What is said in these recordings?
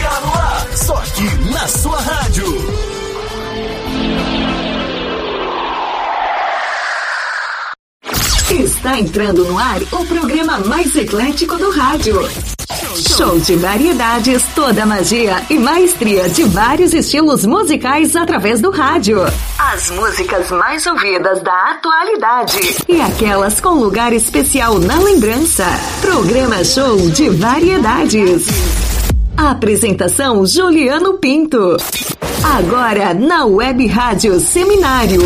Dia no ar, só aqui na sua rádio. Está entrando no ar o programa mais eclético do rádio. Show de variedades, toda a magia e maestria de vários estilos musicais através do rádio. As músicas mais ouvidas da atualidade e aquelas com lugar especial na lembrança. Programa Show de Variedades. Apresentação Juliano Pinto. Agora na Web Rádio Seminário.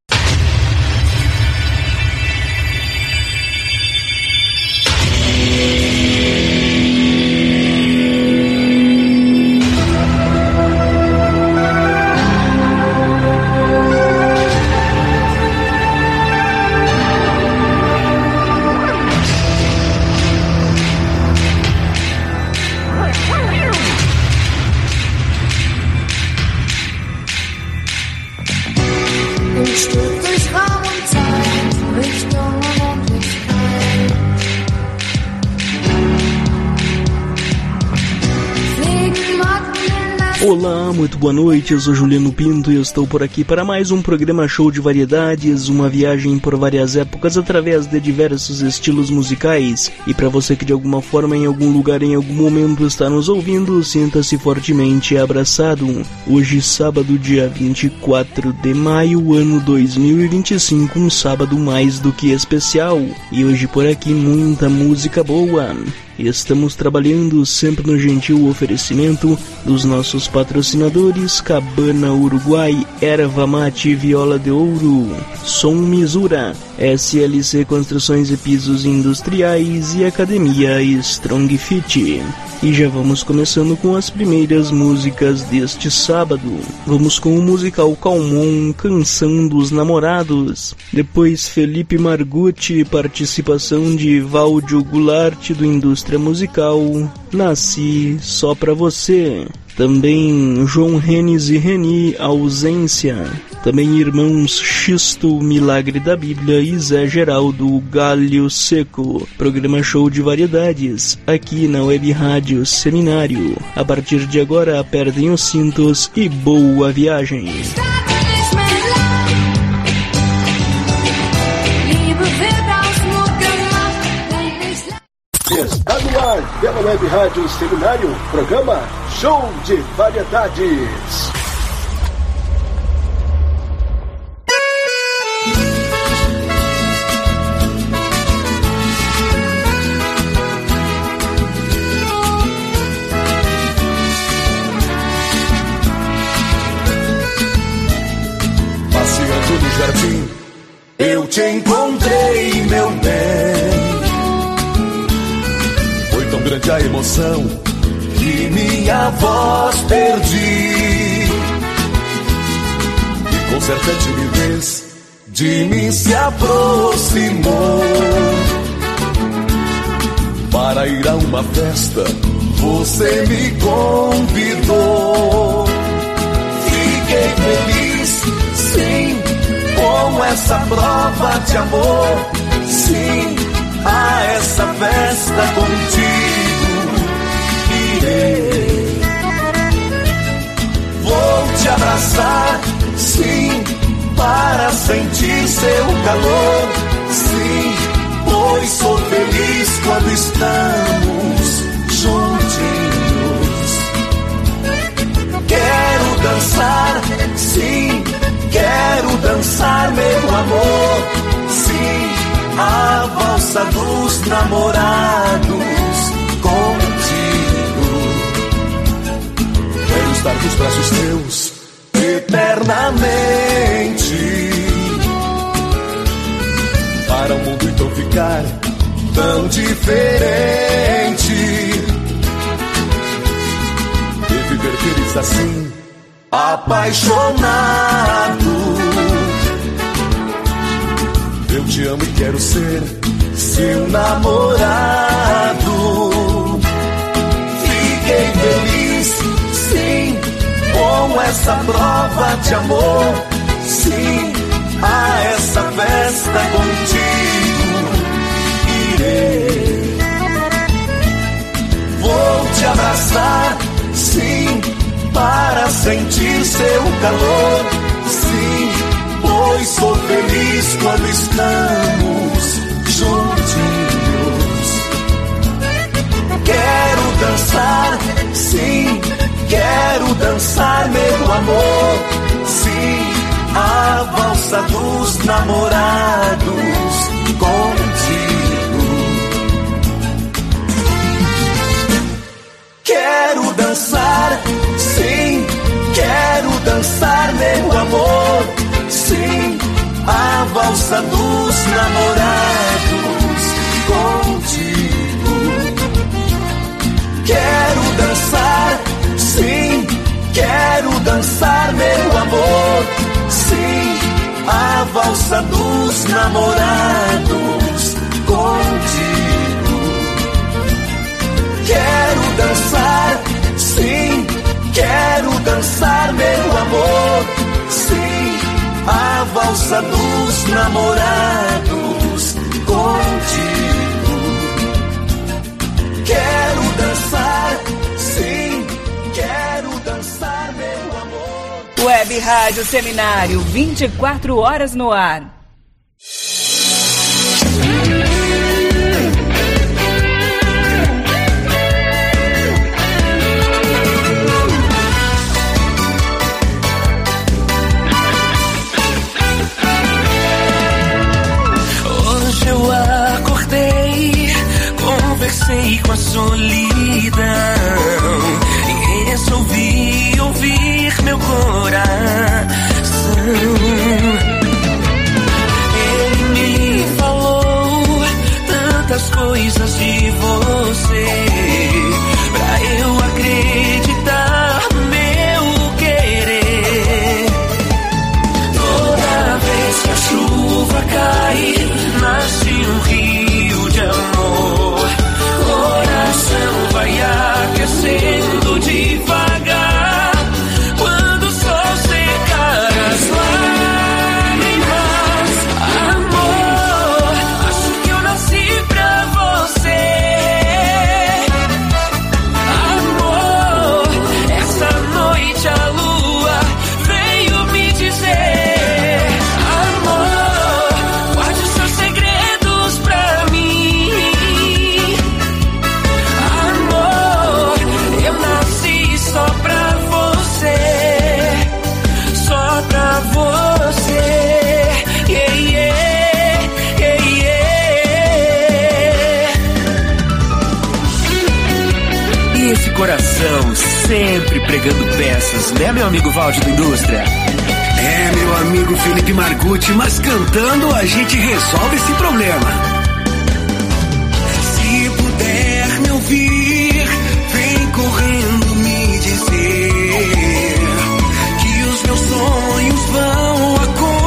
Olá, muito boa noite, eu sou Juliano Pinto e eu estou por aqui para mais um programa Show de Variedades, uma viagem por várias épocas através de diversos estilos musicais. E para você que de alguma forma, em algum lugar, em algum momento está nos ouvindo, sinta-se fortemente abraçado. Hoje, sábado, dia 24 de maio, ano 2025, um sábado mais do que especial. E hoje por aqui muita música boa. Estamos trabalhando sempre no gentil oferecimento dos nossos patrocinadores Cabana Uruguai, Erva Mate Viola de Ouro, Som Misura, SLC Construções e Pisos Industriais e Academia Strong Fit. E já vamos começando com as primeiras músicas deste sábado. Vamos com o musical Calmon, Canção dos Namorados. Depois Felipe Margutti, participação de Valdio Goulart do Indústria Musical, Nasci Só Pra Você. Também João Renes e Reni, Ausência. Também Irmãos Xisto, Milagre da Bíblia e Zé Geraldo, Galho Seco. Programa Show de Variedades, aqui na Web Rádio Seminário. A partir de agora, apertem os cintos e boa viagem. Está no ar, pela Web Rádio Seminário, programa Show de Variedades. Passeando no jardim, eu te encontrei, meu bem. Tão grande a emoção que minha voz perdi. E com certa timidez de mim se aproximou. Para ir a uma festa você me convidou. Fiquei feliz, sim, com essa prova de amor. Sim, a essa festa contigo irei. Vou te abraçar, sim, para sentir seu calor. Sim, pois sou feliz quando estamos juntinhos. Quero dançar, sim, quero dançar, meu amor. Sim, a valsa dos namorados contigo. Quero estar nos braços teus eternamente. Para o mundo então ficar tão diferente. E viver feliz assim, apaixonado. Eu te amo e quero ser seu namorado. Fiquei feliz, sim, com essa prova de amor. Sim, a essa festa contigo irei. Vou te abraçar, sim, sentir seu calor. Sim, pois sou feliz quando estamos juntinhos. Quero dançar, sim, quero dançar, meu amor. Sim, a valsa dos namorados contigo. Quero dançar, sim, quero dançar, meu amor. Sim, a valsa dos namorados contigo. Quero dançar, sim, quero dançar, meu amor. Sim, a valsa dos namorados contigo. Quero dançar, sim, quero dançar, meu amor. Sim, a valsa dos namorados contigo. Quero dançar, sim, quero dançar, meu amor. Web Rádio Seminário, 24 horas no ar. Hoje eu acordei, conversei com a solidão e resolvi ouvir meu coração. Ele me falou tantas coisas de você, pra eu acreditar no meu querer. Toda vez que a chuva cai, nasce um rio de amor. Coração vai aquecendo devagar. Quando o sol secar as lágrimas, amor, acho que eu nasci pra você. Amor, essa noite a lua veio me dizer: amor, guarde os seus segredos pra mim. Amor, eu nasci só pra você, só pra você. Yeah, yeah, yeah, yeah. E esse coração sempre pregando peças, né, meu amigo Valde da Indústria? É, meu amigo Felipe Marcucci, mas cantando a gente resolve esse problema. Se puder me ouvir, vem correndo me dizer que os meus sonhos vão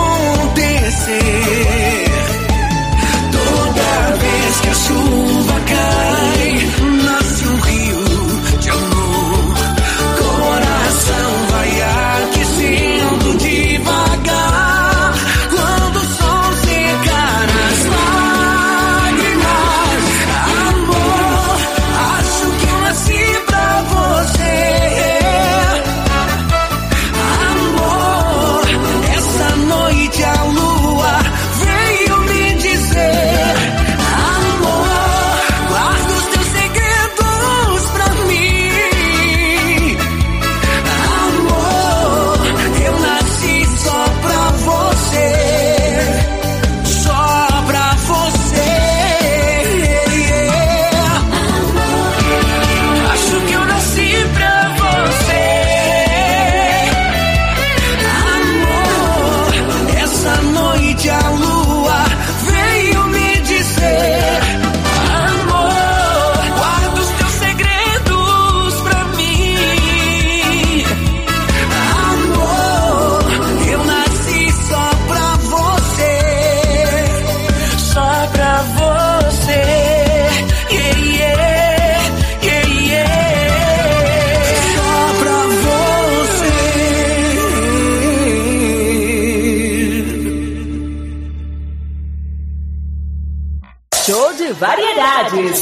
acontecer. Toda vez que a chuva cai, nasce um rio de amor. Coração vai aquecendo devagar. Quando o sol secar as lágrimas, amor, acho que eu nasci pra você. Amor, essa noite a lua veio me dizer: amor, guarda os teus segredos pra mim. Amor, eu nasci só pra você, só pra você. Acho que eu nasci pra você. Amor, essa noite a lua veio me dizer: amor, guarda os teus segredos pra mim. Amor, eu nasci só pra você, só pra você. Yeah, yeah, yeah, yeah. Só pra você. Show de variedades.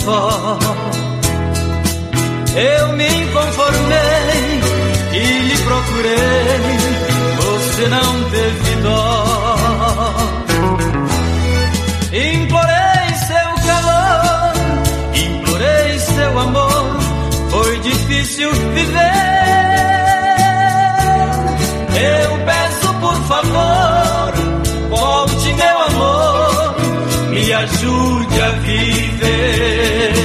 só. Eu me conformei e lhe procurei, você não teve dó. Implorei seu calor, implorei seu amor, foi difícil viver. Eu peço por favor, volte meu amor, me ajude a viver.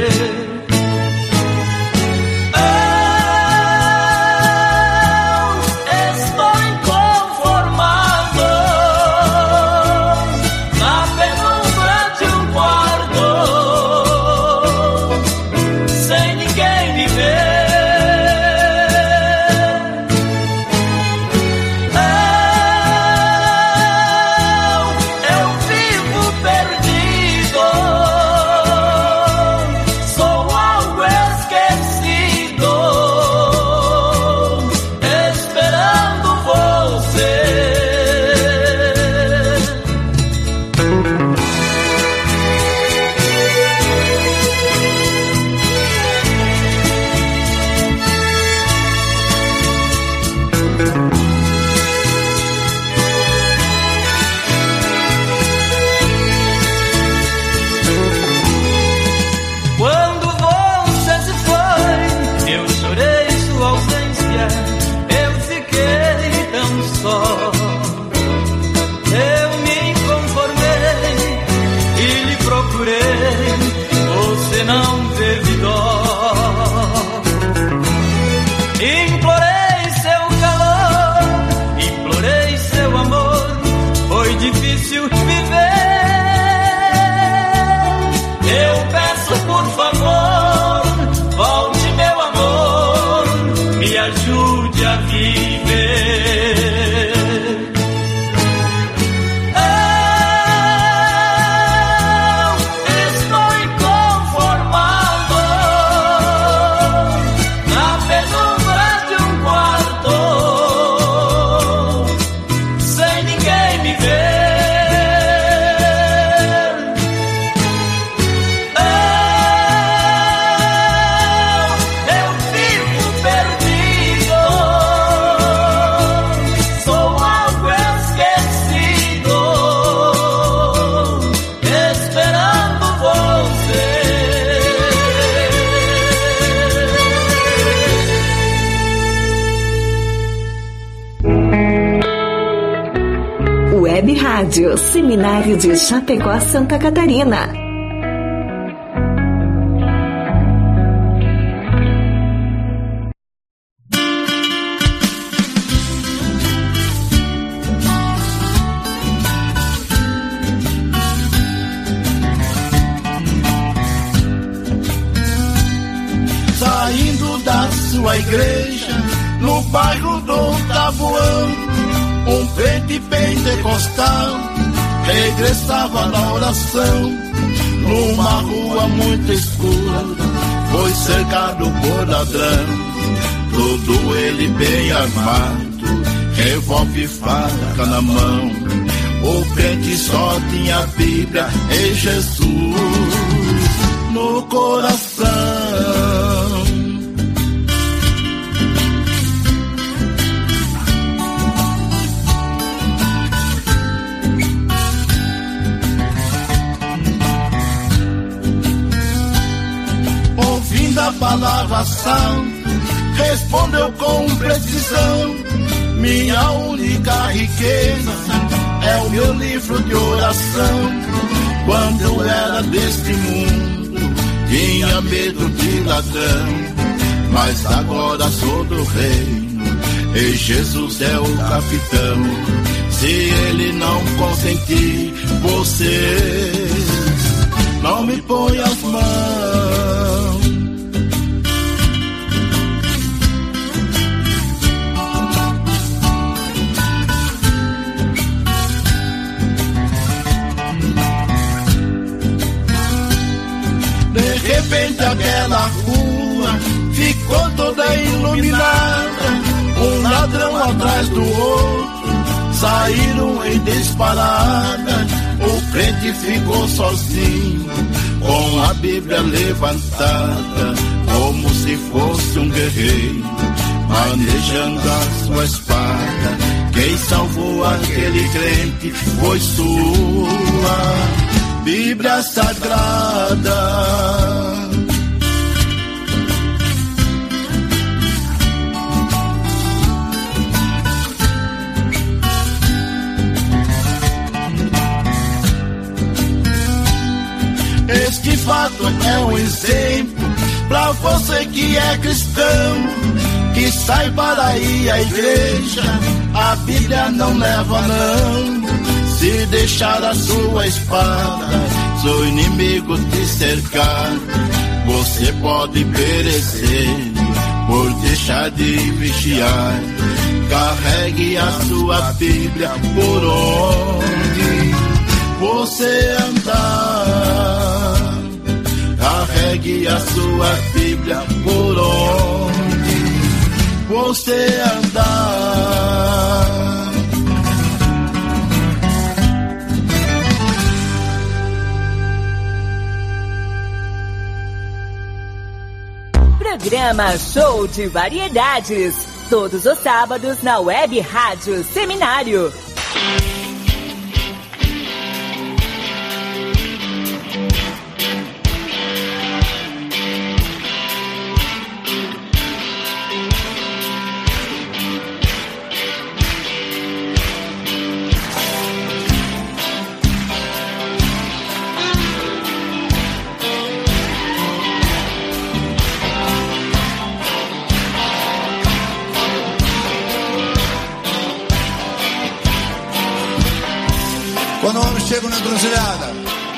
Web Rádio Seminário de Chapecó, Santa Catarina. Saindo da sua igreja, no bairro do Tabuão, um crente pentecostal regressava na oração, numa rua muito escura, foi cercado por ladrão, todo ele bem armado, revólver e faca na mão. O crente só tinha a Bíblia e Jesus no coração. A palavra santa respondeu com precisão: minha única riqueza é o meu livro de oração. Quando eu era deste mundo, tinha medo de ladrão, mas agora sou do reino e Jesus é o capitão. Se ele não consentir, você não me põe as mãos. De repente aquela rua ficou toda iluminada, um ladrão atrás do outro saíram em disparada, o crente ficou sozinho, com a Bíblia levantada, como se fosse um guerreiro, manejando a sua espada. Quem salvou aquele crente foi sua Bíblia Sagrada. Este fato é um exemplo pra você que é cristão, que sai para ir à igreja, a Bíblia não leva não. Se deixar a sua espada, seu inimigo te cercar, você pode perecer por deixar de vigiar. Carregue a sua Bíblia por onde você andar. Carregue a sua Bíblia por onde você andar. Programa Show de Variedades, todos os sábados na Web Rádio Seminário. Quando o homem chega na encruzilhada,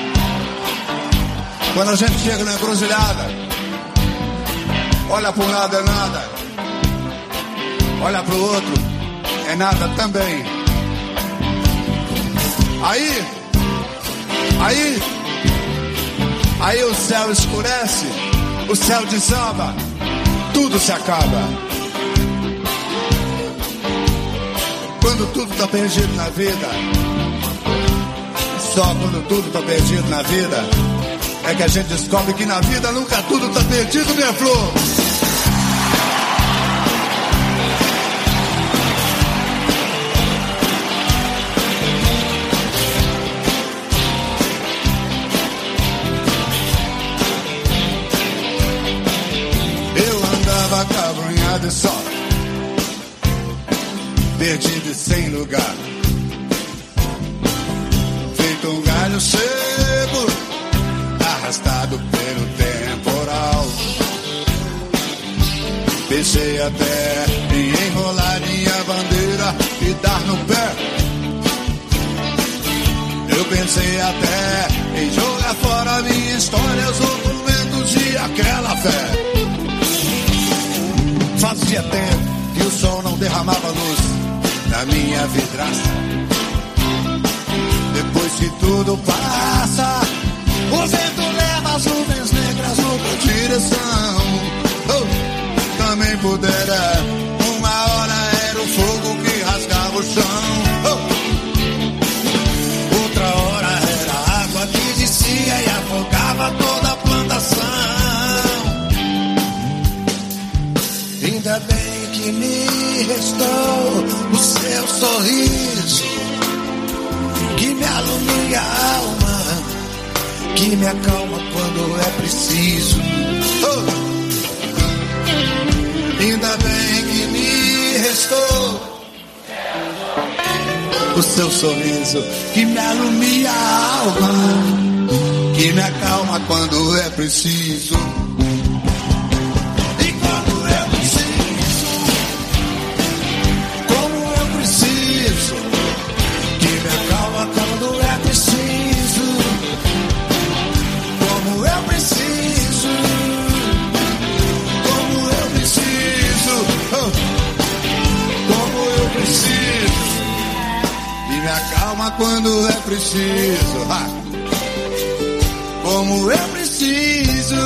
quando a gente chega na encruzilhada, olha para um lado é nada, olha para o outro é nada também. Aí o céu escurece, o céu desaba, tudo se acaba. Quando tudo está perdido na vida, só quando tudo está perdido na vida é que a gente descobre que na vida nunca tudo está perdido, minha flor. Eu andava cabrunhado e só, perdido e sem lugar, um galho seco, arrastado pelo temporal. Pensei até em enrolar minha bandeira e dar no pé. Eu pensei até em jogar fora minha história, os documentos e aquela fé. Fazia tempo que o sol não derramava luz na minha vidraça. Depois que tudo passa, o vento leva as nuvens negras noutra direção. Também pudera, uma hora era o fogo que rasgava o chão. Outra hora era a água que descia e afogava toda a plantação. Ainda bem que me restou o seu sorriso, que me alumia a alma, que me acalma quando é preciso. Ainda bem que me restou o seu sorriso, que me alumia a alma, que me acalma quando é preciso. E quando eu preciso, como eu preciso, que me acalma quando é preciso, como eu preciso, como eu preciso, como eu preciso, e me acalma quando é preciso, como eu preciso.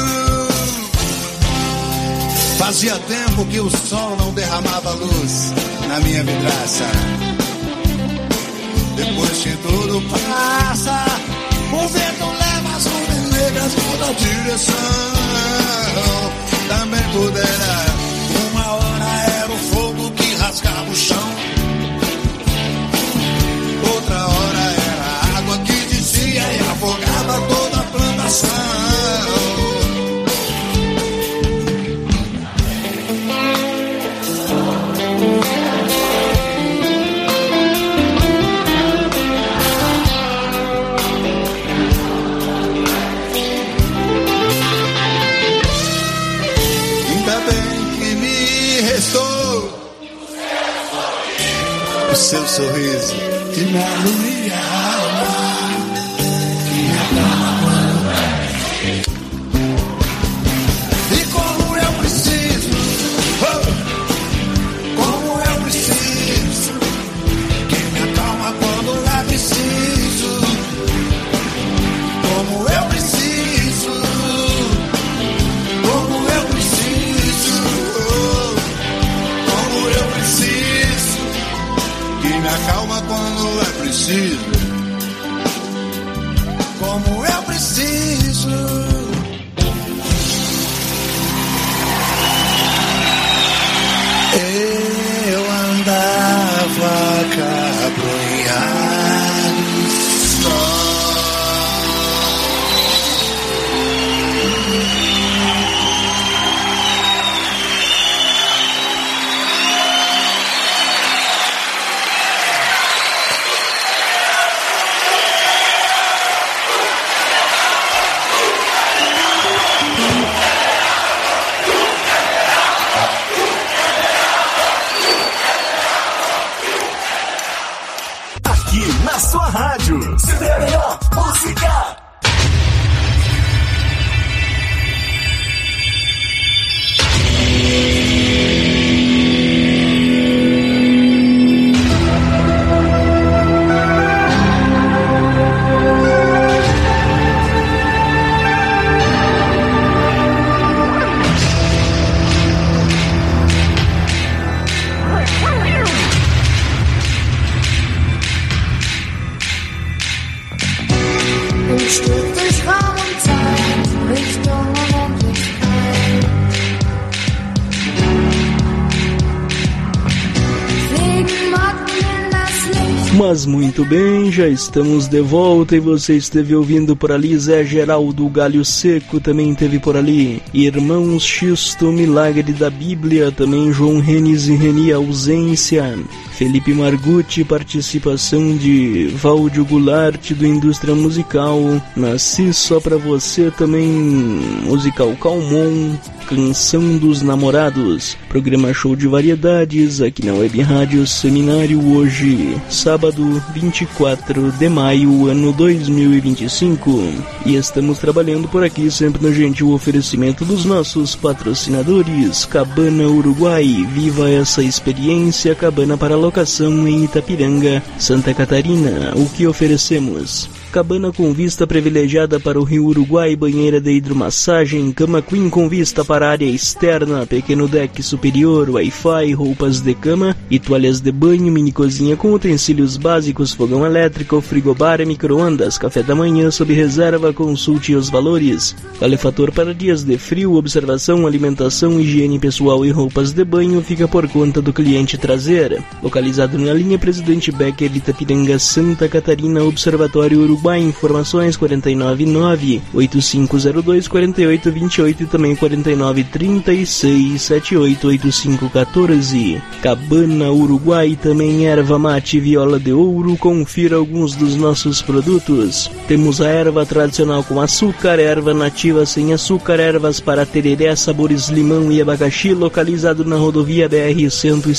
Fazia tempo que o sol não derramava luz na minha vidraça. Depois que tudo passa, o vento leva as nuvens negras toda a direção. Também tudo era, uma hora era o fogo que rasgava o chão. Outra hora era a água que descia e afogava toda a plantação. O seu sorriso que me alumia a alma, que me acalma. E como eu preciso, como eu preciso, que me acalma quando é preciso. Como eu preciso, como eu preciso, como eu preciso, que me acalma quando é preciso. Como eu preciso. Eu andava cabrunhado só. Na sua rádio, sempre a melhor música. Mas muito bem, já estamos de volta e você esteve ouvindo por ali Zé Geraldo Galho Seco, também teve por ali Irmãos Xisto, Milagre da Bíblia, também João Renes e Reni Ausência, Felipe Margutti, participação de Valdio Goulart do Indústria Musical, Nasci Só Pra Você, também musical Calmon, Canção dos Namorados, programa Show de Variedades aqui na Web Rádio Seminário, hoje, sábado 24 de maio, ano 2025. E estamos trabalhando por aqui sempre no gentil oferecimento dos nossos patrocinadores, Cabana Uruguai, viva essa experiência, cabana para locação em Itapiranga, Santa Catarina. O que oferecemos? Cabana com vista privilegiada para o Rio Uruguai, banheira de hidromassagem, cama queen com vista para a área externa, pequeno deck superior, Wi-Fi, roupas de cama e toalhas de banho, mini cozinha com utensílios básicos, fogão elétrico, frigobar e micro-ondas, café da manhã sob reserva, consulte os valores. Calefator para dias de frio, observação, alimentação, higiene pessoal e roupas de banho fica por conta do cliente trazer. Localizado na linha Presidente Becker, Itapiranga, Santa Catarina, Observatório Uruguai. Informações 499-8502-4828 e também 4936-788514. Cabana Uruguai, também erva mate viola de ouro. Confira alguns dos nossos produtos. Temos a erva tradicional com açúcar, erva nativa sem açúcar, ervas para tereré, sabores limão e abacaxi, localizado na rodovia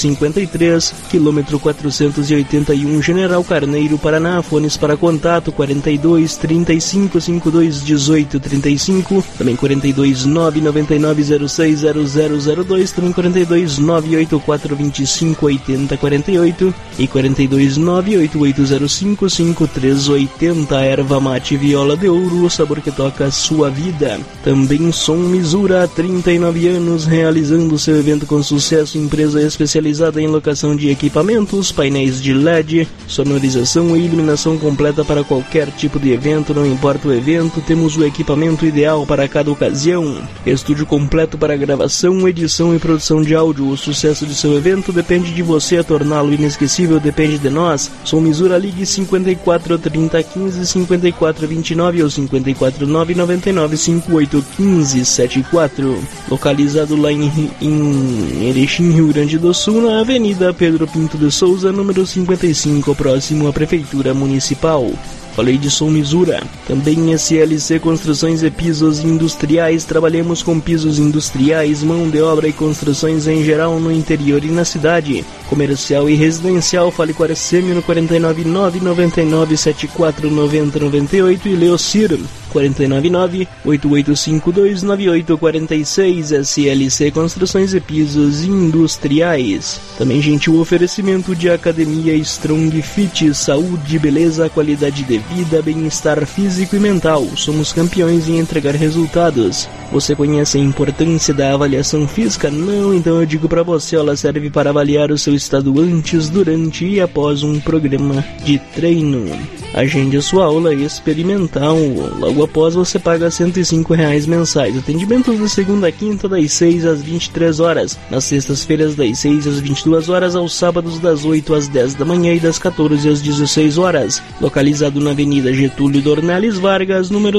BR-153, quilômetro 481, General Carneiro, Paraná. Fones para contato 40 42 35 52 18 35, também 42 999 06 0002, também 42 984 25 80 48 e 42 98805 5380. Erva mate viola de ouro, o sabor que toca a sua vida. Também Som Misura, há 39 anos realizando seu evento com sucesso, empresa especializada em locação de equipamentos, painéis de LED, sonorização e iluminação completa para qualquer tipo de evento, não importa o evento, temos o equipamento ideal para cada ocasião. Estúdio completo para gravação, edição e produção de áudio. O sucesso de seu evento depende de você, torná-lo inesquecível depende de nós. Som Misura, ligue 54 30 15 54 29 ou 54 999 58 15 74. Localizado lá em Erechim, Rio Grande do Sul, na Avenida Pedro Pinto de Souza, número 55, próximo à Prefeitura Municipal. Falei de Som Misura. Também SLC Construções e Pisos Industriais. Trabalhamos com pisos industriais, mão de obra e construções em geral no interior e na cidade. Comercial e residencial. Fale com a Arcêmio no 49 999 74 90 98 e Leocir 499 8852 9846. SLC Construções e Pisos Industriais. Também gentil oferecimento de Academia Strong Fit. Saúde, beleza, qualidade de vida, bem-estar físico e mental. Somos campeões em entregar resultados. Você conhece a importância da avaliação física? Não? Então eu digo pra você, ela serve para avaliar o seu estado antes, durante e após um programa de treino. Agende a sua aula experimental. Logo após você paga R$105 mensais. Atendimentos de segunda a quinta das 6 às 23 horas. Nas sextas-feiras das 6 às 22 horas. Aos sábados das 8 às 10 da manhã e das 14 às 16 horas. Localizado na Avenida Getúlio Dornelles Vargas, número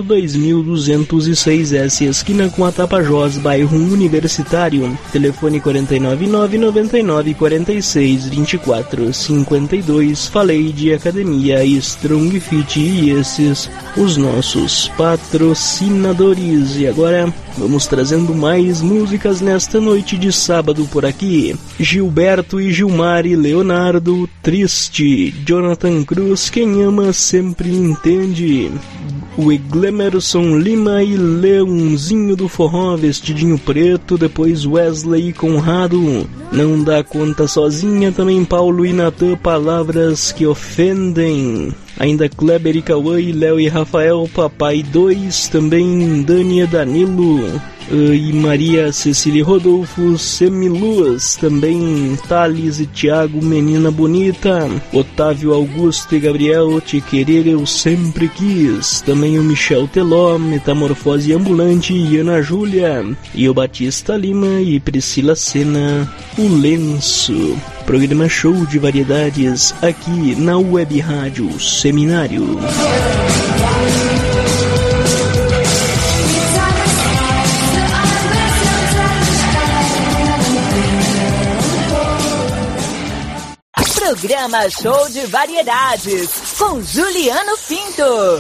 2206S, esquina com a Tapajós, bairro Universitário. Telefone 499 99 46 24 52. Falei de Academia Strong Fit e esses os nossos patrocinadores. E agora vamos trazendo mais músicas nesta noite de sábado por aqui. Gilberto e Gilmar e Leonardo, Triste. Jonathan Cruz, Quem Ama Sempre Entende. O Eglemerson Lima e Leãozinho do Forró, Vestidinho Preto. Depois Wesley e Conrado, Não Dá Conta Sozinha. Também Paulo e Natan, Palavras que Ofendem. Ainda Kleber e Cauã e Léo e Rafael, Papai 2. Também Dani e Danilo e Maria Cecília e Rodolfo, Semiluas. Também Thales e Thiago, Menina Bonita. Otávio, Augusto e Gabriel, Te Querer Eu Sempre Quis. Também o Michel Teló, Metamorfose Ambulante e Ana Júlia. E o Batista Lima e Priscila Sena, O Lenço. Programa Show de Variedades aqui na Web Rádio Seminário. Programa Show de Variedades com Juliano Pinto.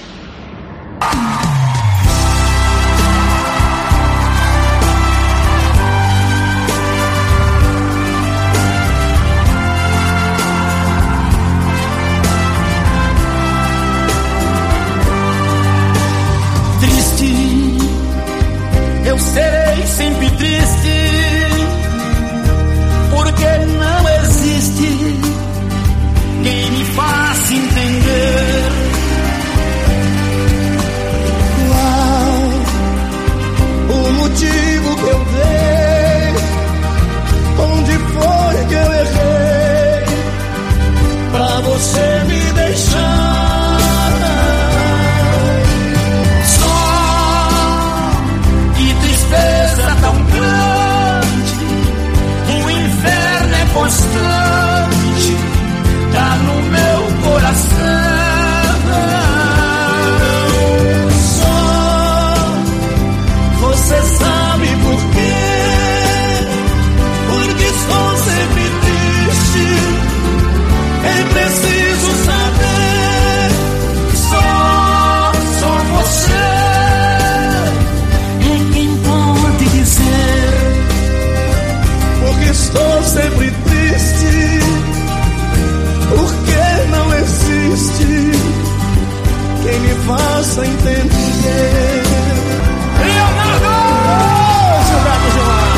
Eu serei sempre triste, porque não existe quem me faça entender. Qual o motivo que eu dei? Onde foi que eu errei pra você me deixar? Tão grande, o inferno é constante, tá no meu coração. Só você sabe por quê? Porque estou sempre triste. É preciso saber. Só você. Estou sempre triste, porque não existe quem me faça entender. Leonardo! Gilberto Gilmar.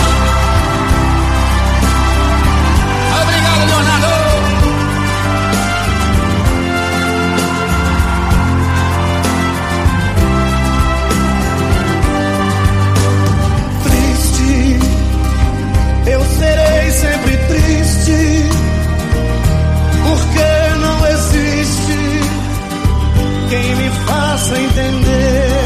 Obrigado, Leonardo. Triste, eu serei sempre triste, porque não existe quem me faça entender.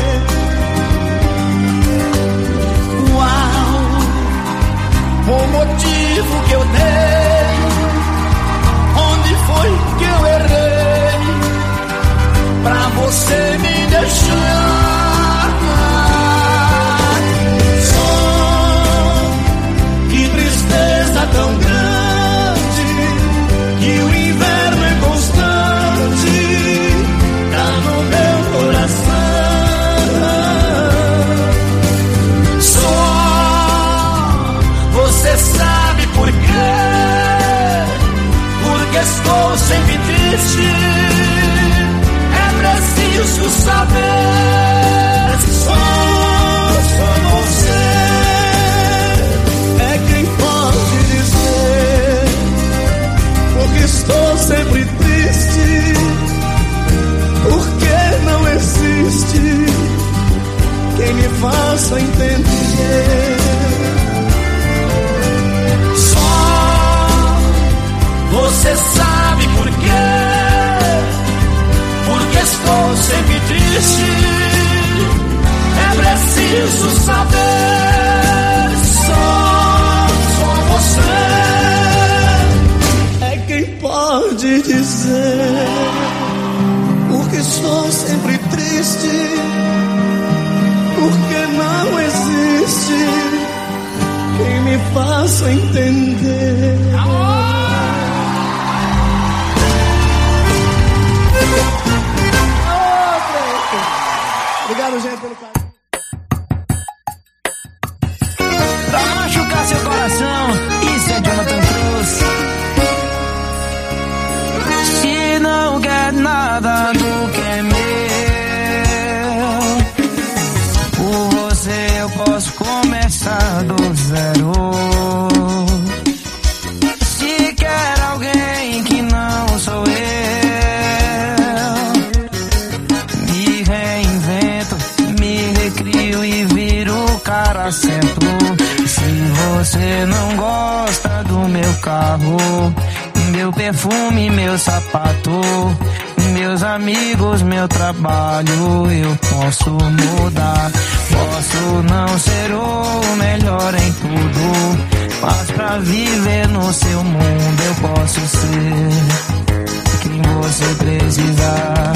Uau, o motivo que eu dei, onde foi que eu errei pra você me deixar? Só que tristeza tão grande, que o inverno é constante, tá no meu coração. Só você sabe por quê, porque estou sempre triste. É preciso saber. Só você é quem pode dizer, porque estou sempre triste, porque não existe quem me faça entender. Só você sabe por quê, porque estou sempre triste. É preciso saber. Só você é quem pode dizer, porque estou sempre triste, porque não existe quem me faça entender. Obrigado, gente, pelo carinho. Pra machucar seu coração, isso é Jonathan Cruz. Se não quer nada do que é meu, por você eu posso começar do zero. Se quer alguém que não sou eu, me reinvento, me recrio e viro o cara certo. Se você não gosta do meu carro, meu perfume, meu sapato, meus amigos, meu trabalho, eu posso mudar. Posso não ser o melhor em tudo, mas pra viver no seu mundo eu posso ser quem você precisar.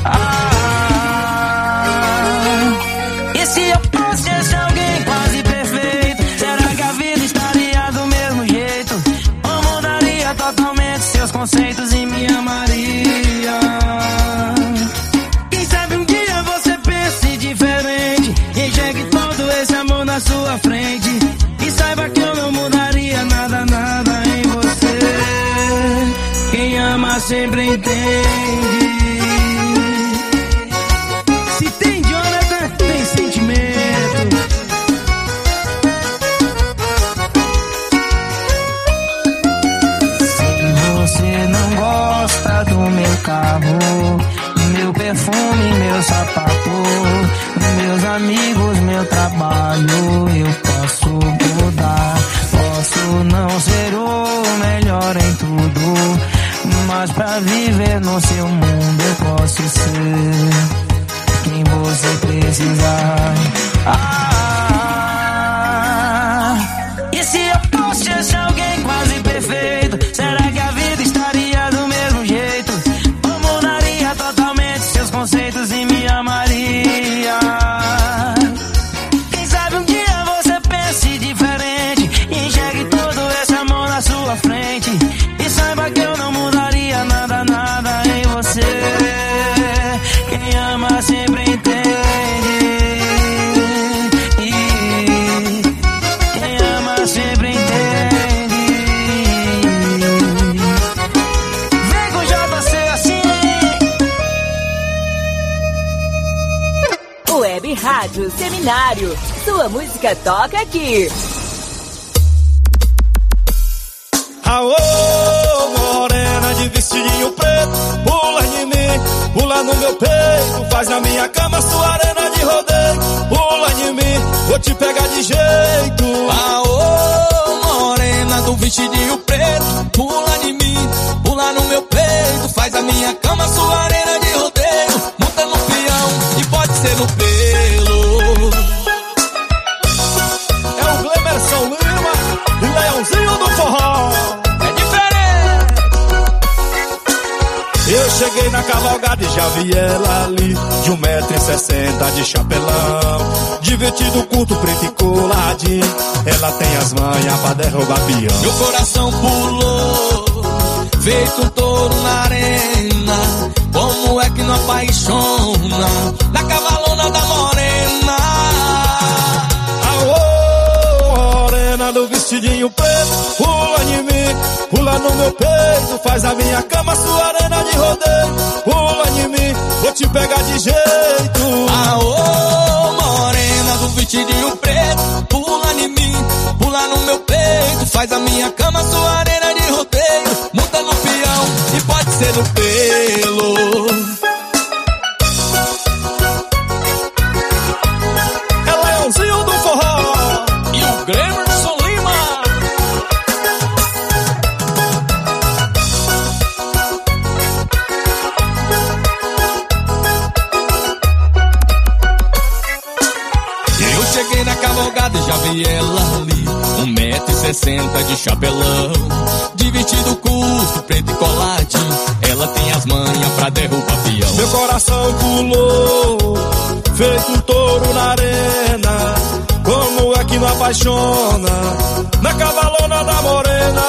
E se eu fosse alguém quase perfeito, será que a vida estaria do mesmo jeito? Ou mudaria totalmente seus conceitos e me amaria? Quem sabe um dia você pense diferente, enxergue todo esse amor na sua frente, e saiba que eu não mudaria nada, nada em você. Quem ama sempre entende. Se tem Jonathan, tem sentimento. Se você não gosta do meu carro, meu perfume, meu sapato, meus amigos, meu trabalho, eu posso mudar. Posso não ser o melhor em tudo, mas pra viver no seu mundo eu posso ser quem você precisar. E se eu fosse alguém quase perfeito, será que a vida estaria do mesmo jeito? Ou mudaria totalmente seus conceitos e me amaria? Quem sabe um dia você pense diferente, enxergue todo esse amor na sua frente, e saiba que eu não mudaria nada, nada em você. Quem ama sempre entende. Quem ama sempre entende. Vem com JC assim. Rádio Seminário. Sua música toca aqui. Aô, morena de vestidinho preto, pula em mim, pula no meu peito, faz na minha cama sua arena de rodeio. Pula em mim, vou te pegar de jeito. Aô, morena do vestidinho preto, pula em mim, pula no meu peito, faz a minha cama sua arena de rodeio. Monta no peão e pode ser no pelo. É o Glemerson Lima e Leãozinho do Forró. Eu cheguei na cavalgada e já vi ela ali, de 1,60 m de chapelão, de vestido curto, preto e coladinho. Ela tem as manhas pra derrubar peão. Meu coração pulou, feito um touro na arena. Como é que não apaixona na cavalona da morena? Aô, morena do vestidinho preto, pula em mim, pula no meu peito, faz a minha cama sua arena de rodeio. Pula em mim, vou te pegar de jeito. Aô, morena do vestidinho preto, pula em mim, pula no meu peito, faz a minha cama sua arena de rodeio. Monta no peão e pode ser no pelo. É Leãozinho do Forró e o Glemerson Lima. Eu cheguei na cavalgada e já vi ela ali, 1,60 m de chapelão, de vestido curto, preto e coladinho. Ela tem as manhas pra derrubar peão. Meu coração pulou, feito um touro na arena. Como é que não apaixona na cavalona da morena?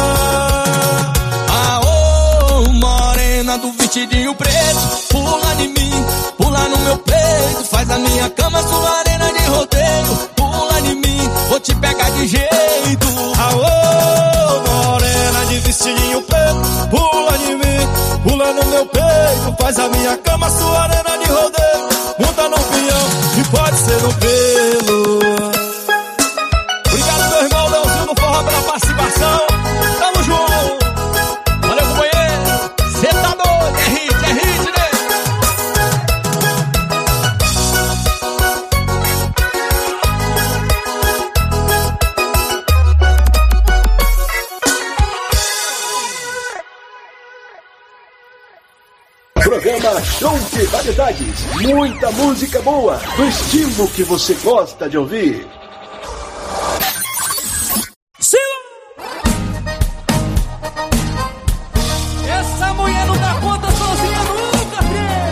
Aô, morena do vestidinho preto, pula em mim, pula no meu peito, faz a minha cama sua arena de rodeio. Pula em mim, vou te pegar de jeito. Aô, morena de vestidinho preto, pula em mim, pula no meu peito, faz a minha cama sua arena de rodeio. Monta no peão e pode ser no pelo. Obrigado, meu irmão Leãozinho do Forró, pela participação. Tamo junto. Valeu, companheiro. Cê tá doido, é hit, né? Programa Show de Variedades. Muita música boa, do estilo que você gosta de ouvir. Essa mulher não dá conta sozinha nunca,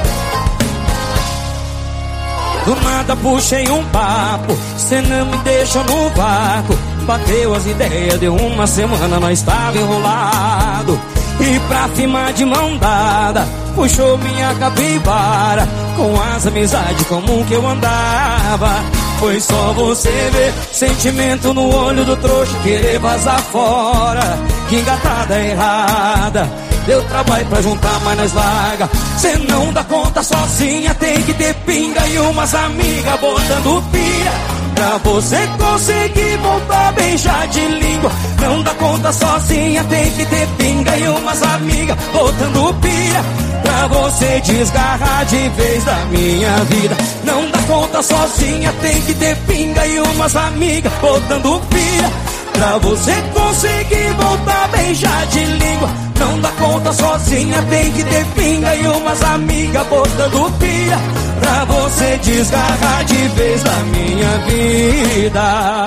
Do nada puxei um papo, cê não me deixa no vácuo. Bateu as ideias, deu uma semana, nós tava enrolado. E pra firmar de mão dada, puxou minha capivara, com as amizades comum que eu andava. Foi só você ver sentimento no olho do trouxa, querer vazar fora. Que engatada errada, deu trabalho pra juntar, mas nós larga. Cê não dá conta sozinha, tem que ter pinga e umas amigas botando pira. Pra você conseguir voltar a beijar de língua. Não dá conta sozinha, tem que ter pinga e umas amigas botando pira. Pra você desgarrar de vez da minha vida. Não dá conta sozinha, tem que ter pinga e umas amigas botando pira. Pra você conseguir voltar a beijar de língua. Não dá conta sozinha, tem que ter pinga e umas amigas botando pira. Pra você desgarrar de vez da minha vida.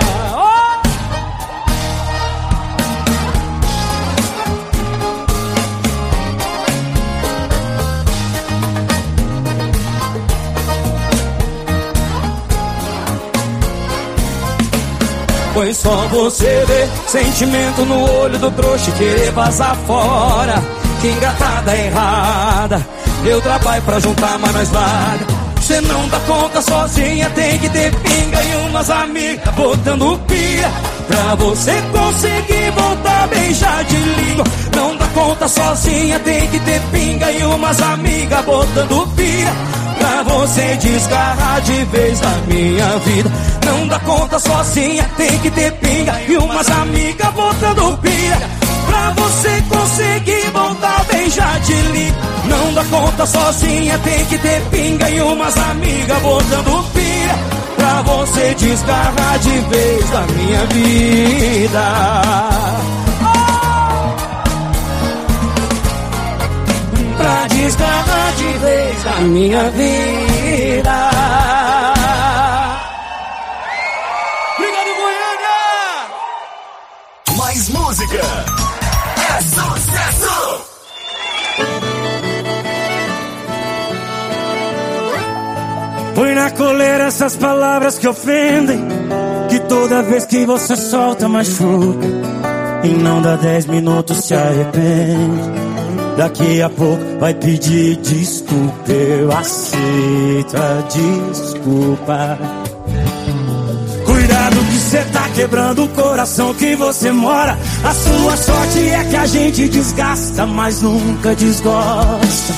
Foi só você ver sentimento no olho do trouxa e querer vazar fora. Que engatada errada, deu trabalho pra juntar, mas nós larga. Cê não dá conta sozinha, tem que ter pinga e umas amigas botando pia. Pra você conseguir voltar a beijar de língua. Não dá conta sozinha, tem que ter pinga e umas amigas botando pia. Pra pra você desgarrar de vez da minha vida. Não dá conta sozinha, tem que ter pinga e umas amigas botando pilha pra você conseguir voltar bem já te ligo. Não dá conta sozinha, tem que ter pinga e umas amigas botando pilha pra você desgarrar de vez da minha vida. Pra desgarrar de vez da minha vida. Obrigado, Goiânia! Mais música é sucesso! Põe na coleira essas palavras que ofendem, que toda vez que você solta machuca, e não dá 10 minutos se arrepende. Daqui a pouco vai pedir desculpa, eu aceito a desculpa. Cuidado que cê tá quebrando o coração que você mora. A sua sorte é que a gente desgasta, mas nunca desgosta.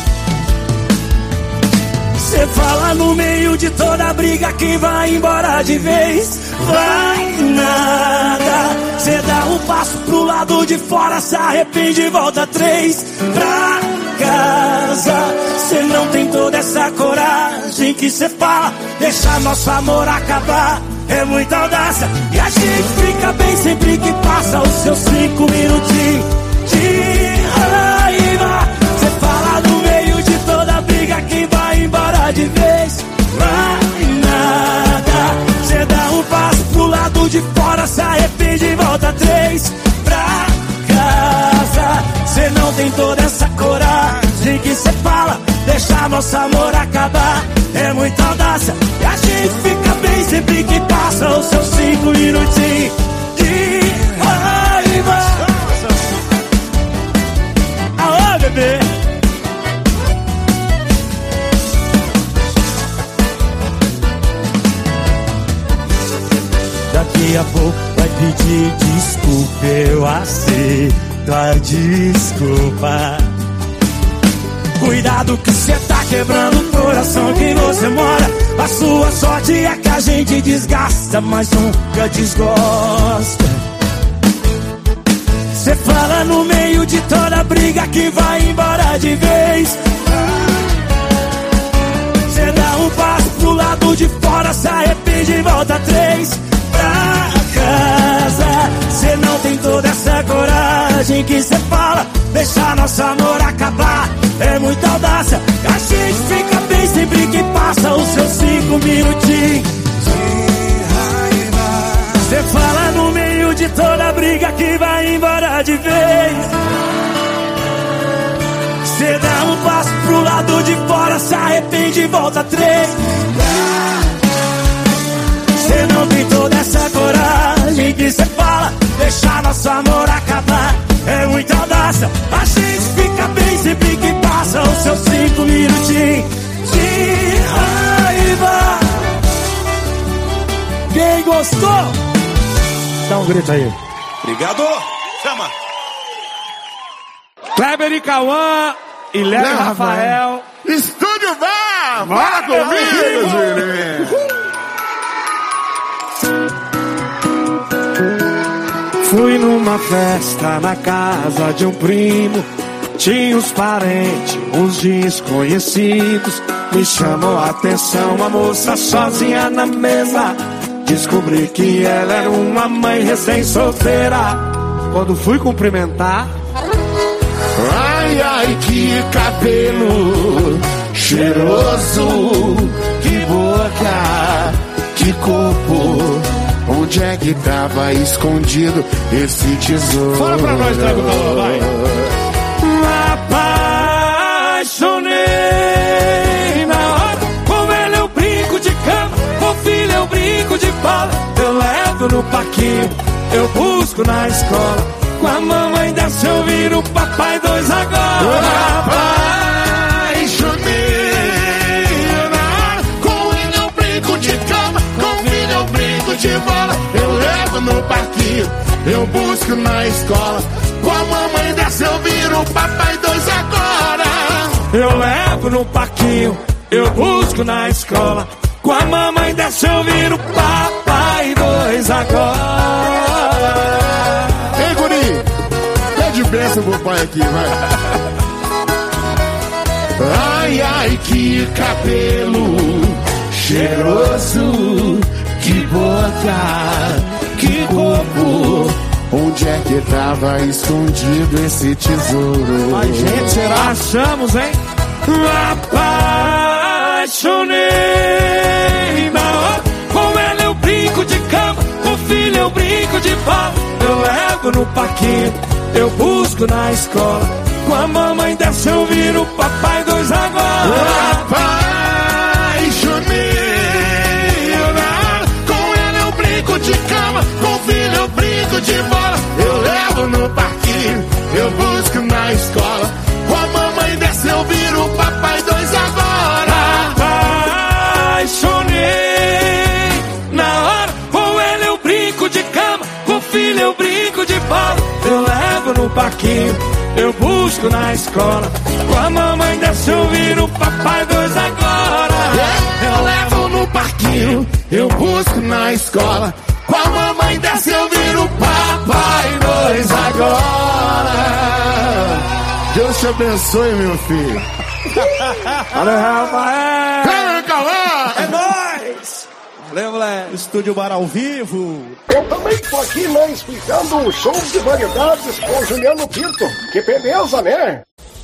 Cê fala no meio de toda briga que vai embora de vez. Vai nada. Cê dá um passo pro lado de fora, se arrepende e volta 3 pra casa. Cê não tem toda essa coragem que cê fala, deixa nosso amor acabar. É muita audácia e a gente fica bem sempre que passa os seus 5 minutinhos de raiva. Cê fala no meio de toda briga que vai embora de vez. Vai nada. Cê dá um passo pro lado de fora, se arrepende e volta 3 pra casa. Cê não tem toda essa coragem que cê fala, deixa nosso amor acabar. É muita audácia e a gente fica bem sempre que passa os seus 5 minutinhos de raiva. Aô, bebê. Daqui a pouco vai pedir desculpa, eu aceito a desculpa. Cuidado que cê tá quebrando o coração que você mora. A sua sorte é que a gente desgasta, mas nunca desgosta. Cê fala no meio de toda briga que vai embora de vez. Cê dá um passo pro lado de fora, se arrepende e volta 3 pra casa. Cê não tem toda essa coragem que cê fala, deixa nosso amor acabar. É muita audácia, a gente fica bem sempre que passa os seus 5 minutinhos de raiva. Cê fala no meio de toda briga que vai embora de vez. Cê dá um passo pro lado de fora, se arrepende e volta 3. Cê não tem toda essa coragem que cê fala, deixa nosso amor acabar. É muita audácia, a gente fica bem sempre que passa os seus 5 minutinhos de raiva. Quem gostou? Dá um grito aí. Obrigado. Chama. Kleber e Cauã e Léo Rafael. Estúdio Bar! Fala comigo, Juninho! Fui numa festa na casa de um primo. Tinha uns parentes, uns desconhecidos. Me chamou a atenção uma moça sozinha na mesa. Descobri que ela era uma mãe recém-solteira. Quando fui cumprimentar, ai, ai, que cabelo cheiroso, que boca, que corpo. Onde é que tava escondido esse tesouro? Fala pra nós, traga o calor, vai. Apaixonei na hora. Com ele eu brinco de cama, com filho eu brinco de bola. Eu levo no parquinho, eu busco na escola. Com a mamãe dessa eu viro papai 2 agora. Apaixonei na hora. Com ele eu brinco de cama, com filho eu brinco de bola. Eu levo no parquinho, eu busco na escola. Com a mamãe dessa eu viro papai 2 agora. Eu levo no parquinho, eu busco na escola. Com a mamãe dessa eu viro papai 2 agora. Ei, guri, pede bênção pro pai aqui, vai. Ai, ai, que cabelo cheiroso, que boca, que corpo. Onde é que tava escondido esse tesouro? Ai, gente, será? Achamos, hein? Apaixonei na hora. Com ela eu brinco de cama, com filho eu brinco de bola. Eu levo no parquinho, eu busco na escola. Com a mamãe dessa eu viro papai 2 agora. Apaixonei na hora. Com ela eu brinco de cama, com filho eu brinco de bola. Eu levo no parquinho, eu busco na escola. Com a mamãe dessa eu viro papai 2 agora. Apaixonei na hora. Com ela eu brinco de cama, com filho eu brinco de bola. Eu levo no parquinho, eu busco na escola. Com a mamãe dessa eu viro papai 2 agora. Eu levo no parquinho, eu busco na escola. Com a mamãe dessa eu viro papai 2 agora. Deus te abençoe, meu filho. Valeu, Rafael. É nóis. Valeu, moleque. Estúdio Bar ao vivo. Eu também tô aqui, né, explicando o show de variedades com o Juliano Pinto. Que beleza, né?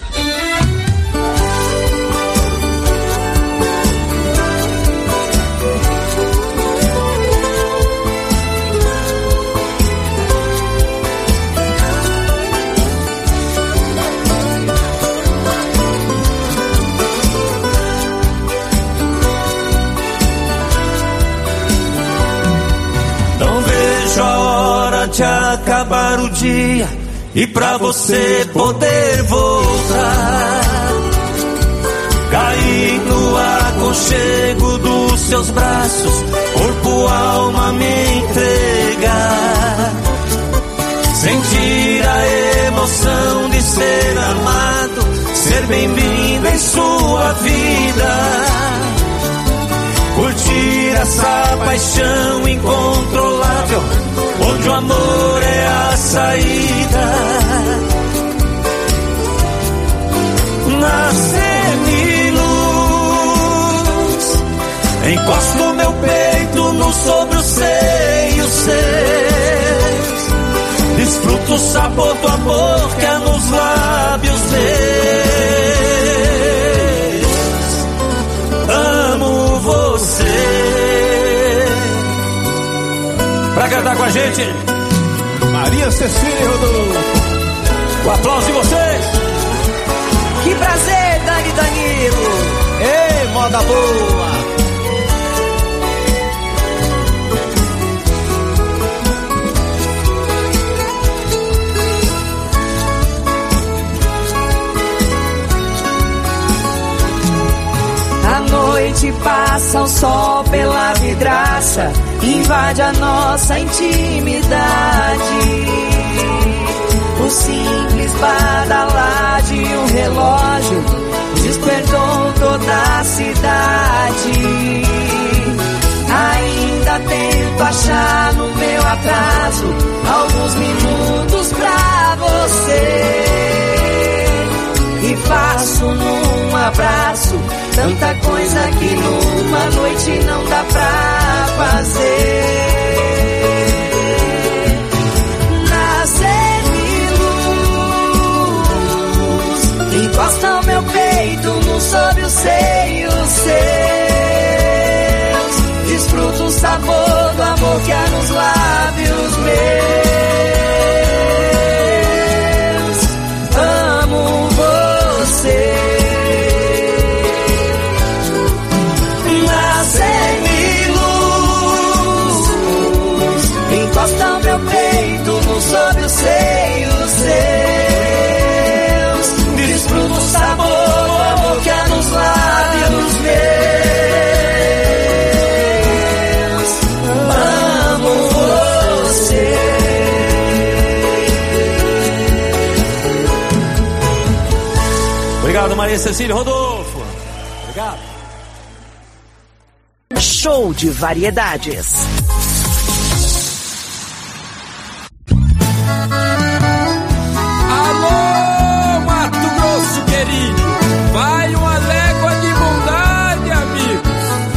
De acabar o dia e pra você poder voltar, cair no aconchego dos seus braços, corpo, alma me entregar, sentir a emoção de ser amado, ser bem-vindo em sua vida, curtir essa paixão incontrolável, onde o amor é a saída. Na semiluz, encosto meu peito no sobre os seios seus, desfruto o sabor do amor que há nos lábios meus. Amo você. Pra cantar com a gente, Maria Cecília Rodolfo. O aplauso de vocês. Que prazer, Dani Danilo. Ei, moda boa. A noite passa, o sol pela vidraça invade a nossa intimidade. O simples badalar de um relógio despertou toda a cidade. Ainda tento achar no meu atraso alguns minutos pra você, e faço num abraço tanta coisa que numa noite não dá pra fazer. Na semiluz, encosta o meu peito no sobre os seios seus, desfruto o sabor do amor que há nos lábios meus. Amo você. Encosta o meu peito no sobre os seios seus, desfruto o sabor do amor que há nos lábios meus. Amo você. Obrigado, Maria Cecília Rodolfo. Obrigado. Show de variedades. Alô, Mato Grosso querido, vai uma légua de bondade, amigos.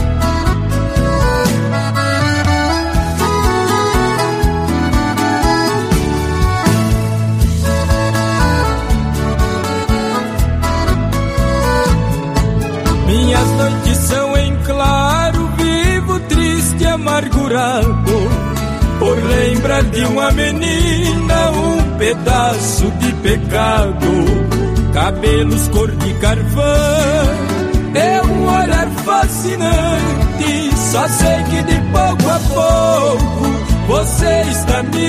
Minhas noites são em claro, vivo triste e amargurado, por lembrar de uma menina, um pedaço de pecado. Cabelos cor de carvão, é um olhar fascinante. Só sei que de pouco a pouco você está me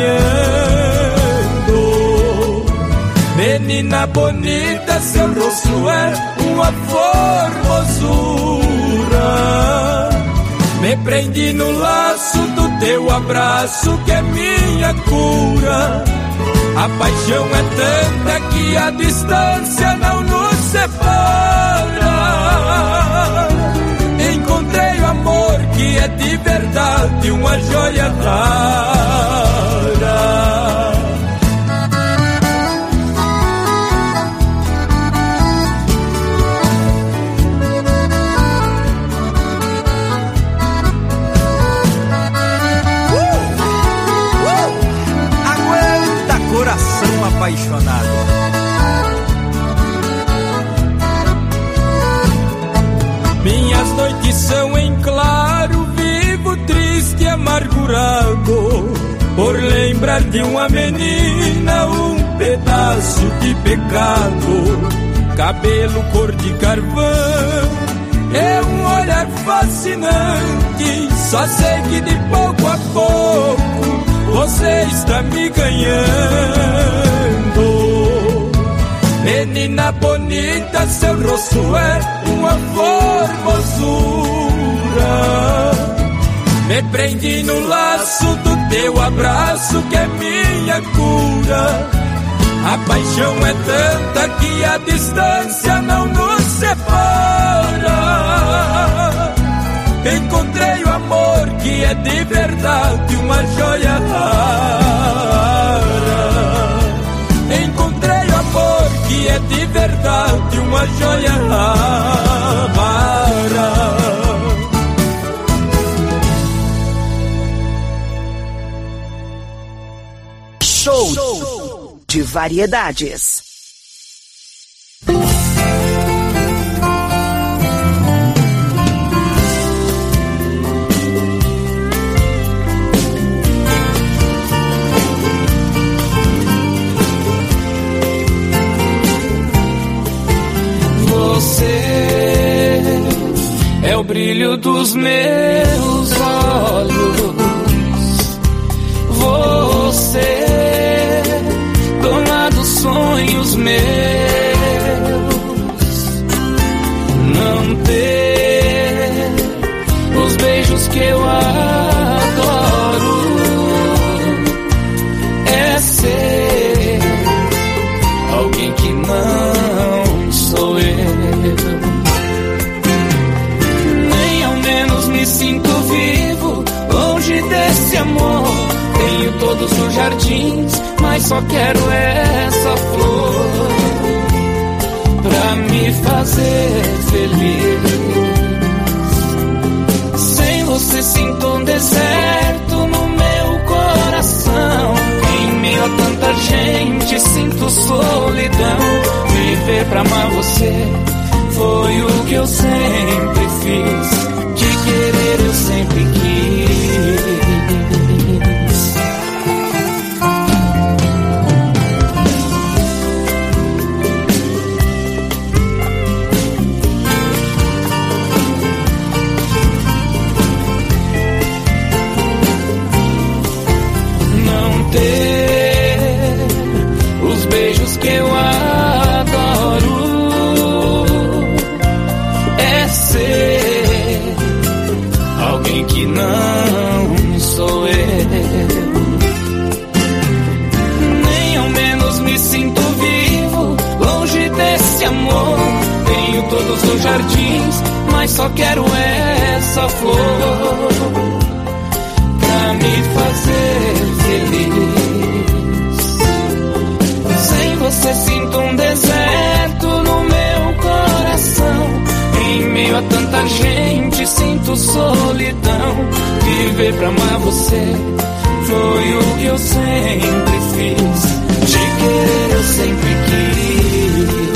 ganhando. Menina bonita, seu rosto é uma formosura. Me prendi no laço do teu abraço, que é minha cura. A paixão é tanta que a distância não nos separa. Encontrei o amor que é de verdade, uma joia rara. Coração apaixonado. Minhas noites são em claro, vivo triste e amargurado, por lembrar de uma menina, um pedaço de pecado. Cabelo cor de carvão, é um olhar fascinante. Só sei que de pouco a pouco você está me ganhando. Menina bonita, seu rosto é uma formosura. Me prendi no laço do teu abraço, que é minha cura. A paixão é tanta que a distância não nos separa. Encontrei o amor que é de verdade, uma joia rara. Encontrei o amor que é de verdade, uma joia rara. Show de variedades. Você é o brilho dos meus olhos. Você dona dos sonhos meus. Não ter os beijos que eu adoro é ser alguém que não sou eu. Nem ao menos me sinto vivo longe desse amor. Tenho todos os jardins, mas só quero essa flor pra me fazer feliz. Sem você sinto um deserto no meu coração. Em meio a tanta gente sinto solidão. Viver pra amar você foi o que eu sempre fiz. Te querer eu sempre quis. Os beijos que eu adoro é ser alguém que não sou eu. Nem ao menos me sinto vivo longe desse amor. Tenho todos os jardins, mas só quero essa essa flor pra me fazer feliz. Sem você sinto um deserto no meu coração. Em meio a tanta gente sinto solidão. Viver pra amar você foi o que eu sempre fiz. Te querer eu sempre quis.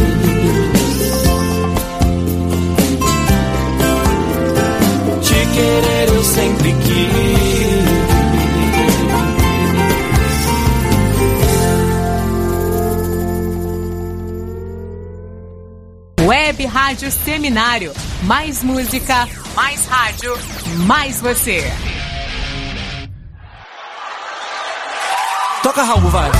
Te querer eu sempre quis. Web Rádio Seminário. Mais música, mais rádio, mais você. Toca, Raul, vai.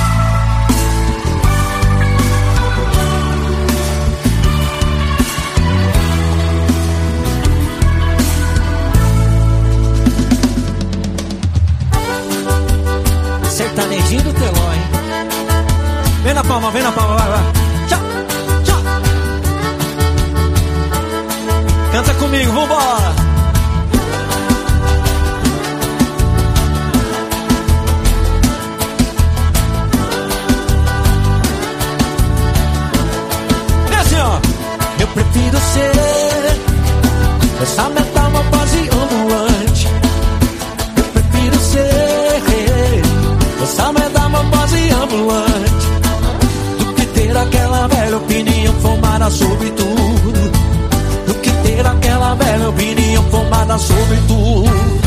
Sertanejinho do Teló, hein? Vem na palma, vai, vai. Tchau, tchau. Canta comigo, vambora. Eu prefiro ser essa metamorfose ambulante. Eu prefiro ser essa metamorfose ambulante do que ter aquela velha opinião formada sobre tudo. Do que ter aquela velha opinião formada sobre tudo.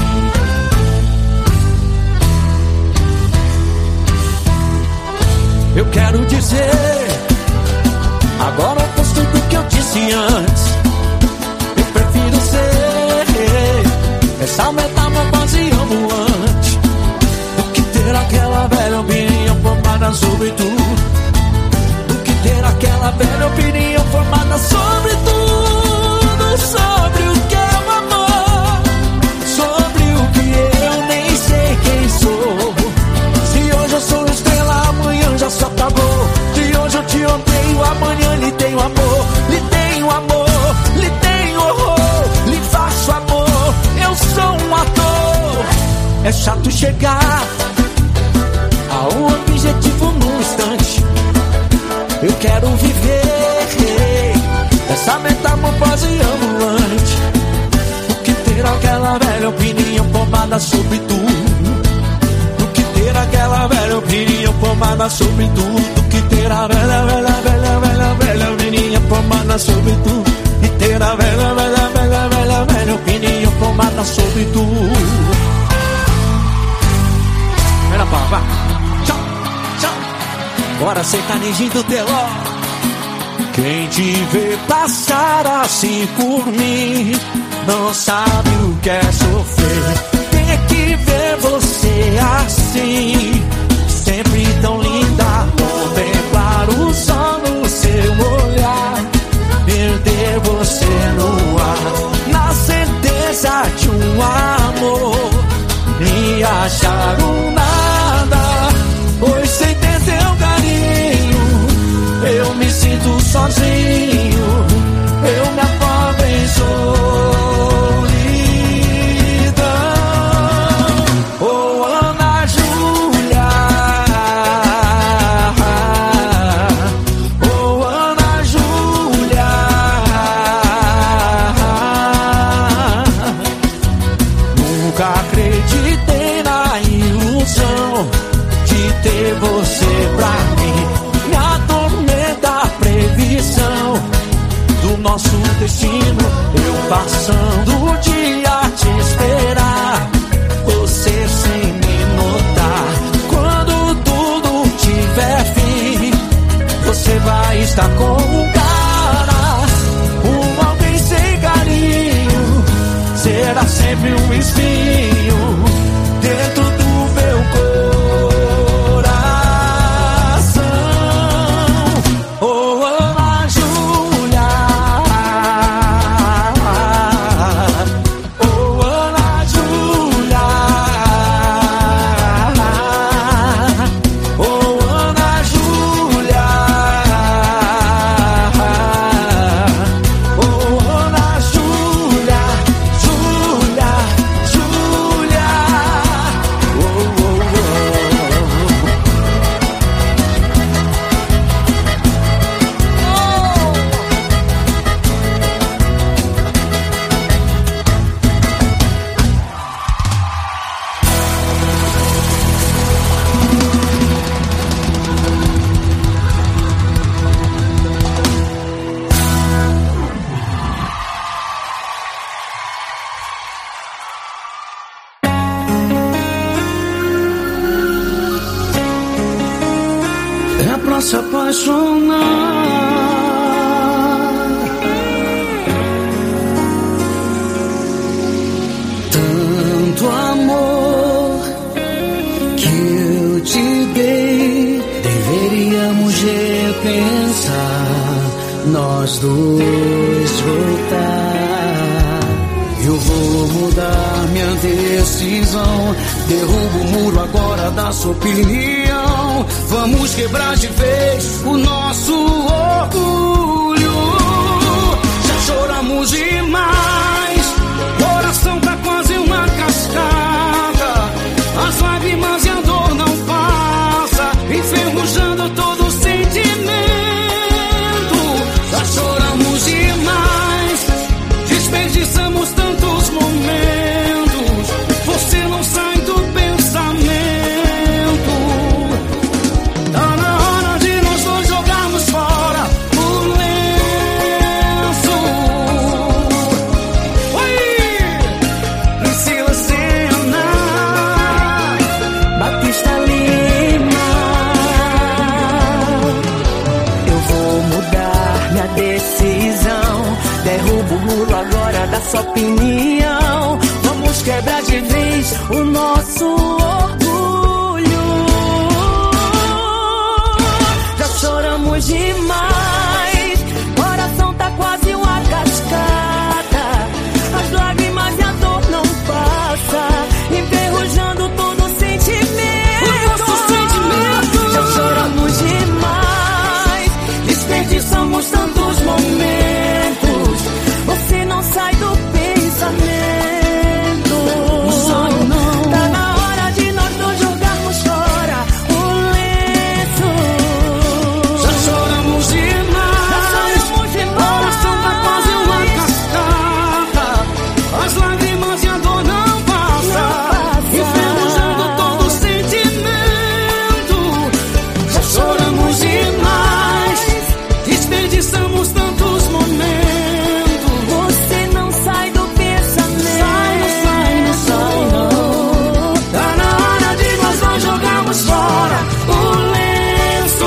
Eu quero dizer agora eu posso tudo que eu disse antes. Eu prefiro ser essa metamorfose ambulante do que ter aquela velha opinião formada sobre tudo. Do que ter aquela velha opinião formada sobre tudo. Sobre o que é o amor, sobre o que eu nem sei quem sou. Se hoje eu sou estrela, amanhã já só acabou. Se hoje eu te odeio, amanhã lhe tenho amor. Lhe tenho amor, lhe tenho horror. Lhe faço amor, eu sou um ator. É chato chegar a um objetivo num instante. Eu quero viver essa metamorfose ambulante do que ter aquela velha opinião formada sobre tudo. Do que ter aquela velha opinião formada sobre tudo. Do que ter a velha opinião formada sobre tudo. E ter a velha opinião formada sobre tudo. Pera, pá, tchau, tchau. Bora sertanejinho do Teló. Quem te vê passar assim por mim não sabe o que é sofrer. Tem que ver você assim, sempre tão linda. Contemplar o sol no seu olhar, perder você no ar, na certeza de um amor, e achar um nada. Pois sem ter teu carinho eu me sinto sozinho. Eu me afogo em solidão. Oh, Ana Júlia, oh, Ana Júlia, nunca acreditei na ilusão de ter você pra mim. Me atormenta a previsão do nosso destino. Eu passando o dia a te esperar, você sem me notar. Quando tudo tiver fim, você vai estar com um cara, um alguém sem carinho. Será sempre um espinho dentro do meu coração. Oh, Ana Júlia, oh, Ana Júlia, oh, Ana Júlia, oh, Ana Júlia, Júlia. se apaixonar. Tanto amor que eu te dei, deveríamos repensar, nós dois voltar. Eu vou mudar minha decisão, derrubo o muro agora da sua opinião. Vamos quebrar de vez o nosso orgulho. Já choramos demais, coração tá quase uma cascata. As lágrimas e a dor não passa, enferrujando todo o sentimento. Já choramos demais, desperdiçamos tantos momentos. Você não sai do pensamento. Tá na hora de nós dois jogarmos fora o lenço. Oi! Priscila Senna, Batista Lima. Eu vou mudar minha decisão, derrubo o muro agora da sua opinião. Vamos quebrar de vez o nosso orgulho. Já choramos demais, coração tá quase uma cascata. As lágrimas e a dor não passa, enferrujando todo o sentimento. Já choramos demais, desperdiçamos tantos momentos. Você não sai do pensamento. Tá na hora de nós dois jogarmos fora o lenço. Já choramos demais, coração tá quase uma cascata. As lágrimas e a dor não passa, enferrujando todo o sentimento. Já choramos demais, desperdiçamos tantos momentos. Você não sai do pensamento. Não sai não. Tá na hora de nós dois jogarmos fora o lenço.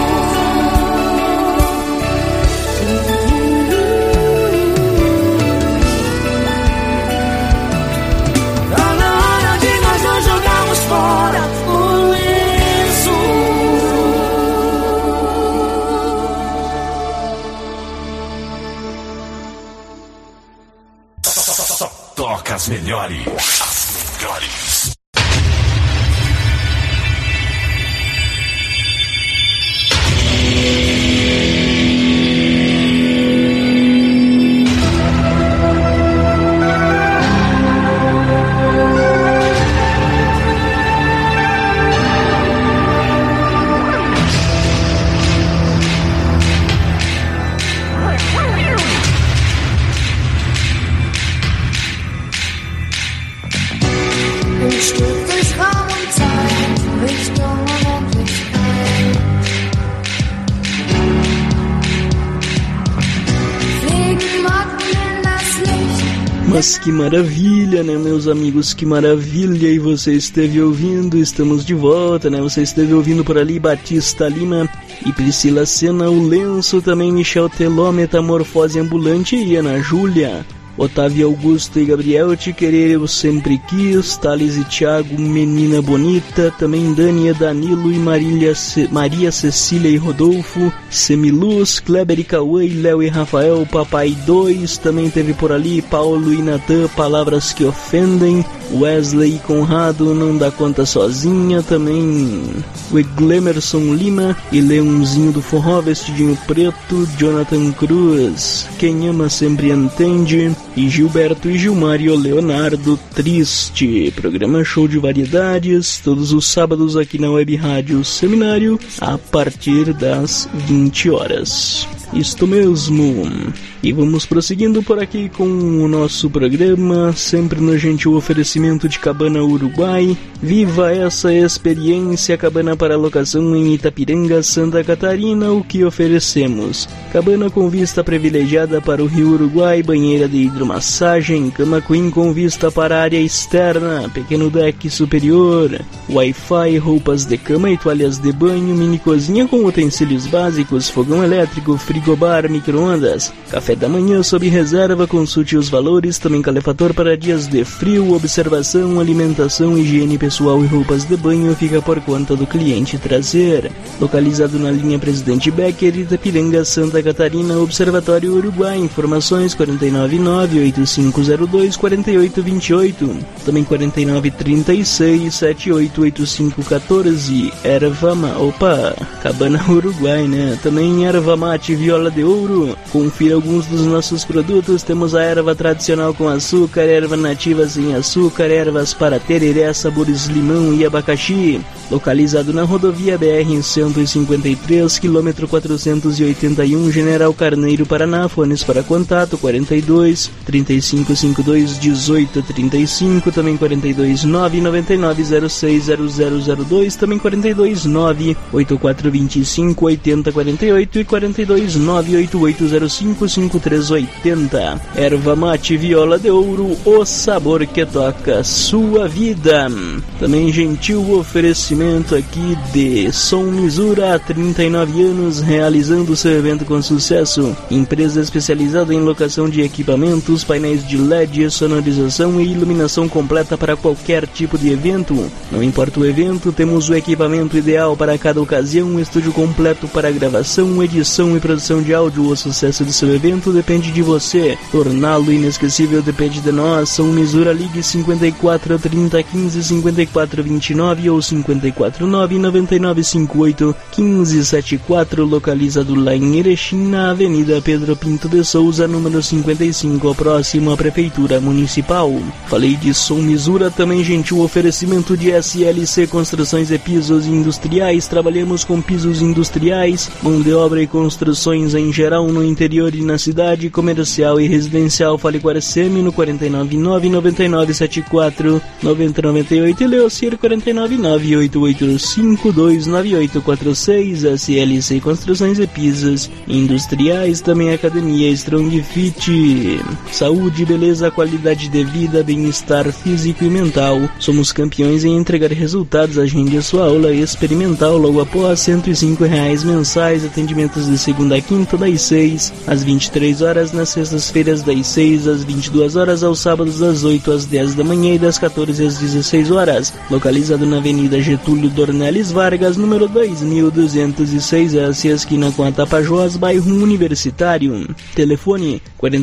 Tá na hora de nós dois jogarmos fora o lenço. Só toca as melhores. As melhores. Ein Stück durch Raum und Zeit, Richtung Unendlichkeit. Fliegen Motten in das Licht. Mas que maravilha, né, meus amigos, que maravilha. E você esteve ouvindo, estamos de volta, né? Você esteve ouvindo por ali Batista Lima e Priscila Senna, O Lenço, também Michel Teló, Metamorfose Ambulante e Ana Júlia. Otávio Augusto e Gabriel, Te Querer Eu Sempre Quis, Thales e Thiago, Menina Bonita, também Dani e Danilo e Maria Cecília e Rodolfo, Semiluz, Kleber e Cauã e Léo e Rafael, Papai 2, também teve por ali Paulo e Natan, Palavras que Ofendem, Wesley e Conrado, Não Dá Conta Sozinha, também o Eglemerson Lima e Leãozinho do Forró, Vestidinho Preto, Jonathan Cruz, Quem Ama Sempre Entende, e Gilberto e Gilmar e o Leonardo Triste. Programa Show de Variedades, todos os sábados aqui na Web Rádio Seminário, a partir das 20 horas. Isto mesmo. E vamos prosseguindo por aqui com o nosso programa, sempre no gentil oferecimento de Cabana Uruguai. Viva essa experiência, cabana para locação em Itapiranga, Santa Catarina. O que oferecemos? Cabana com vista privilegiada para o Rio Uruguai, banheira de hidromassagem, cama queen com vista para a área externa, pequeno deck superior, Wi-Fi, roupas de cama e toalhas de banho, mini cozinha com utensílios básicos, fogão elétrico, frigobar, micro-ondas, café da manhã sob reserva, consulte os valores, também calefator para dias de frio, observação, alimentação, higiene pessoal e roupas de banho fica por conta do cliente trazer. Localizado na linha Presidente Becker, Itapiranga, Santa Catarina, Observatório Uruguai, informações 499-8502-4828, também 4936-788514, Cabana Uruguai, né? Também erva mate Viola de Ouro. Confira alguns dos nossos produtos. Temos a erva tradicional com açúcar, erva nativa sem açúcar, ervas para tereré, sabores limão e abacaxi. Localizado na rodovia BR-153, quilômetro 481, General Carneiro, Paraná. Fones para contato 42 3552 1835, também 42 999 060002, também 42 98425 8048 e 42 98805 5380. Erva mate Viola de Ouro, o sabor que toca sua vida. Também gentil oferecimento aqui de Som Misura, há 39 anos realizando seu evento com sucesso. Empresa especializada em locação de equipamentos, painéis de LED, sonorização e iluminação completa para qualquer tipo de evento. Não importa o evento, temos o equipamento ideal para cada ocasião, um estúdio completo para gravação, edição e produção de áudio. O sucesso do seu evento depende de você. Torná-lo inesquecível depende de nós. Som Misura, ligue 54 30 15 54 29 ou 54 9 99 58 15 74, localizado lá em Erechim, na Avenida Pedro Pinto de Souza, número 55, próximo à Prefeitura Municipal. Falei de Som Misura, também gentil oferecimento de SLC Construções e Pisos Industriais. Trabalhamos com pisos industriais, mão de obra e construções em geral no interior e na cidade, comercial e residencial. Fale com a RCM no 499 9974 9098 e Leocir 499 8885 29846. SLC Construções e Pisos Industriais, também Academia Strong Fit. Saúde, beleza, qualidade de vida, bem-estar físico e mental. Somos campeões em entregar resultados. Agende a sua aula experimental logo após R$105 mensais. Atendimentos de segunda a quinta, das 6 às 23 horas, nas sextas-feiras das 6 às 22 horas, aos sábados das 8 às 10 da manhã e das 14 às 16 horas. Localizado na Avenida Getúlio Dornelles Vargas, número 2206, esquina com a Tapajós, bairro Universitário. Telefone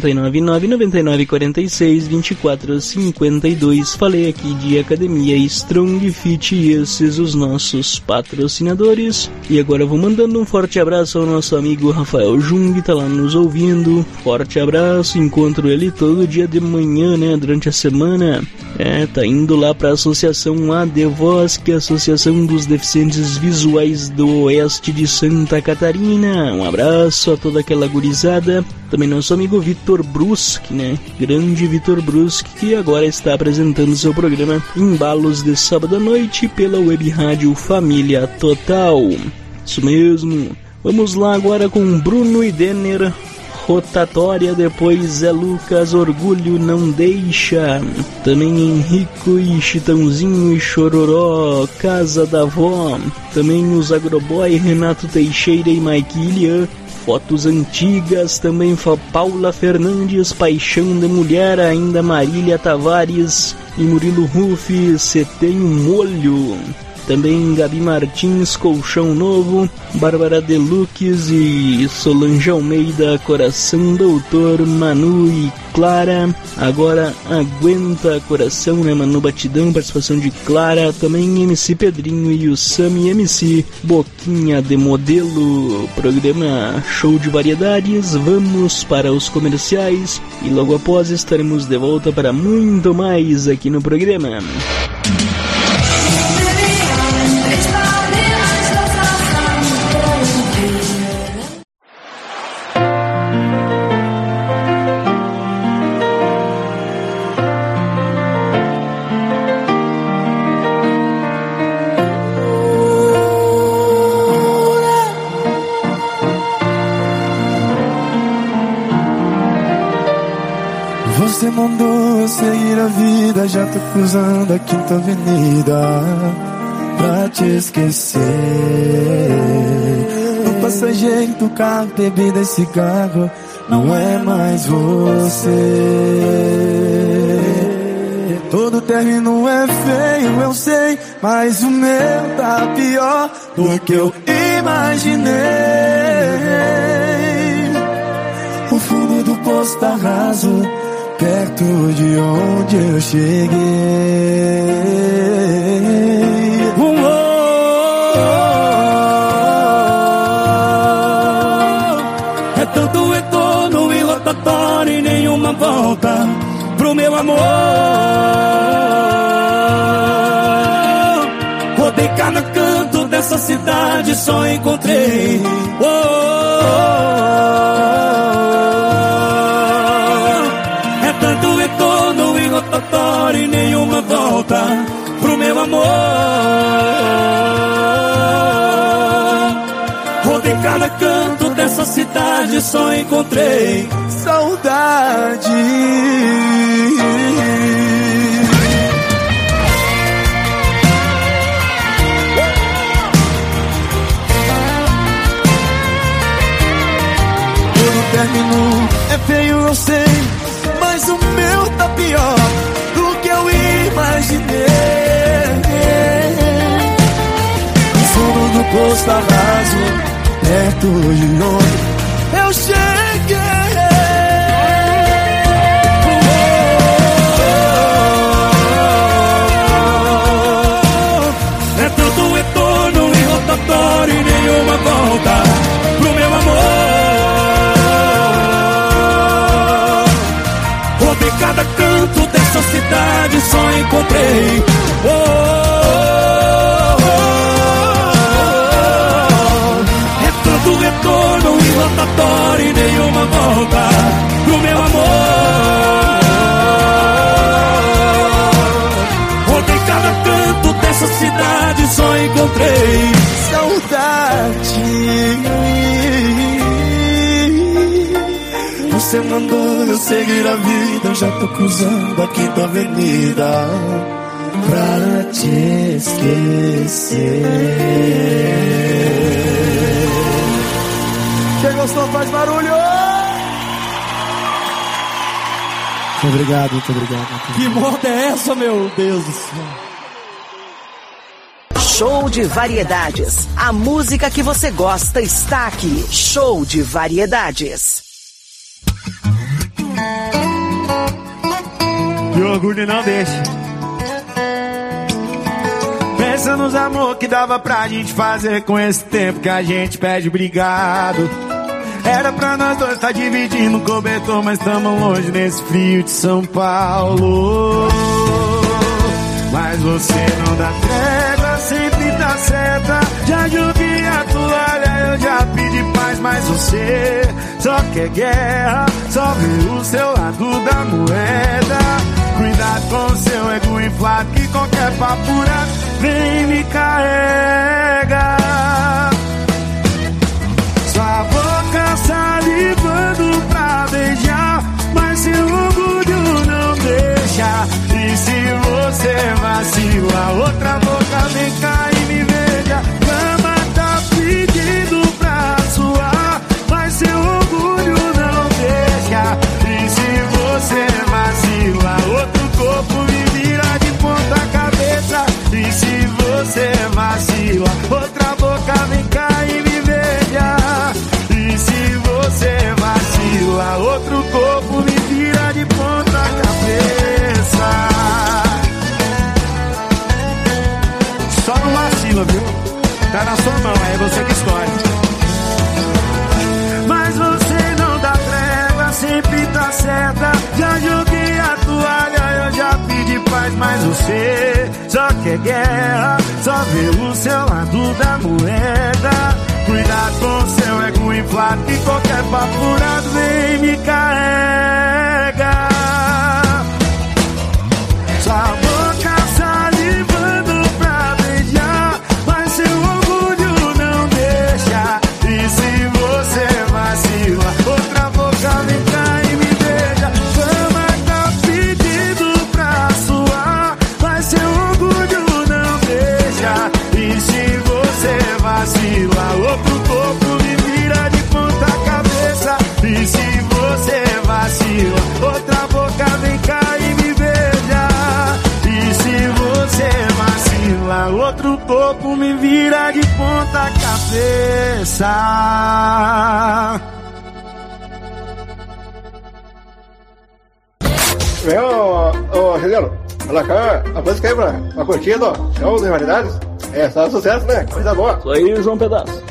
499-9946-2452. Falei aqui de Academia Strong Fit e esses os nossos patrocinadores. E agora eu vou mandando um forte abraço ao nosso amigo Rafael Jung, tá lá nos ouvindo. Forte abraço, encontro ele todo dia de manhã, né, durante a semana. Tá indo lá pra Associação ADVOS, que é a Associação dos Deficientes Visuais do Oeste de Santa Catarina. Um abraço a toda aquela gurizada. Também nosso amigo Vitor Brusque, né? Grande Vitor Brusque, que agora está apresentando seu programa Embalos de Sábado à Noite pela Web Rádio Família Total. Isso mesmo. Vamos lá agora com Bruno e Denner. Rotatória, depois Zé Lucas, Orgulho Não Deixa. Também Henrico e Chitãozinho e Chororó, Casa da Vó. Também os Agroboy, Renato Teixeira e Mike Ilian. Fotos antigas, também Paula Fernandes, Paixão de Mulher, ainda Marília Tavares e Murilo Ruff, Cê Tem um Molho. Também Gabi Martins, Colchão Novo, Bárbara Deluques e Solange Almeida, Coração Doutor, Manu e Clara. Agora Aguenta Coração, né, Manu Batidão, participação de Clara. Também MC Pedrinho e o Sami MC, Boquinha de Modelo. Programa Show de Variedades. Vamos para os comerciais e logo após estaremos de volta para muito mais aqui no programa. Você mandou eu seguir a vida, já tô cruzando a Quinta Avenida pra te esquecer. No passageiro do carro, bebida e cigarro, não é mais você. Todo término é feio, eu sei, mas o meu tá pior do que eu imaginei. O fundo do poço tá raso, perto de onde eu cheguei. É tanto retorno e rotatório e nenhuma volta pro meu amor. Rodei cada canto dessa cidade, só encontrei é tanto retorno e rotatório e nenhuma volta pro meu amor. Rodei cada canto dessa cidade, só encontrei saudade. Todo término é feio, eu sei, mas o meu tá pior do que eu imaginei. O fundo do poço tá raso, perto de onde eu cheguei. É tanto retorno e rotatório e nenhuma volta pro meu amor. Rodei cada canto dessa cidade, só encontrei é tanto retorno e rotatório e nenhuma volta pro meu amor. Rodei cada canto dessa cidade, só encontrei saudade. Você mandou eu seguir a vida, eu já tô cruzando a Quinta Avenida pra te esquecer. Quem gostou faz barulho! Muito obrigado, muito obrigado. Que moda é essa, meu Deus do céu? Show de Variedades. A música que você gosta está aqui. Show de Variedades. Que orgulho não deixa. Pensa nos amor que dava pra gente fazer com esse tempo que a gente pede obrigado. Era pra nós dois tá dividindo o cobertor, mas tamo longe nesse frio de São Paulo. Mas você não dá trégua, sempre tá certa. Já joguei a toalha, eu já pedi paz, mas você só quer guerra, só vê o seu lado da moeda. Cuidado com o seu ego inflado, que qualquer papo furado vem me carrega. Sua boca salivando pra beijar, mas seu orgulho não deixa. E se você vacila, outra boca vem cá e me veja. Cama tá pedindo pra suar, mas seu orgulho não deixa. E se você vacila, outro corpo me vira de ponta cabeça. E se você vacila, outra boca vem cá e me veja. E se você vacila, outro corpo me vira de ponta cabeça. Só não vacila, viu? Tá na sua mão, é você que escolhe. Mas você não dá trégua, sempre tá certa. Já joguei a toalha, eu já pedi paz, mas você só quer guerra, só vê o seu lado da moeda. Cuidado com o seu ego inflado, que qualquer papo furado vem me carrega. Sua boca salivando pra beijar, mas seu orgulho não deixa. E se você vacila, outra boca vem cá e me beija. Cama tá corpo me vira de ponta cabeça. Ô, Juliano, olha cá, a música aí pra curtir, ó. Show de variedades. É só sucesso, né? Coisa boa. Isso aí, João Pedaço.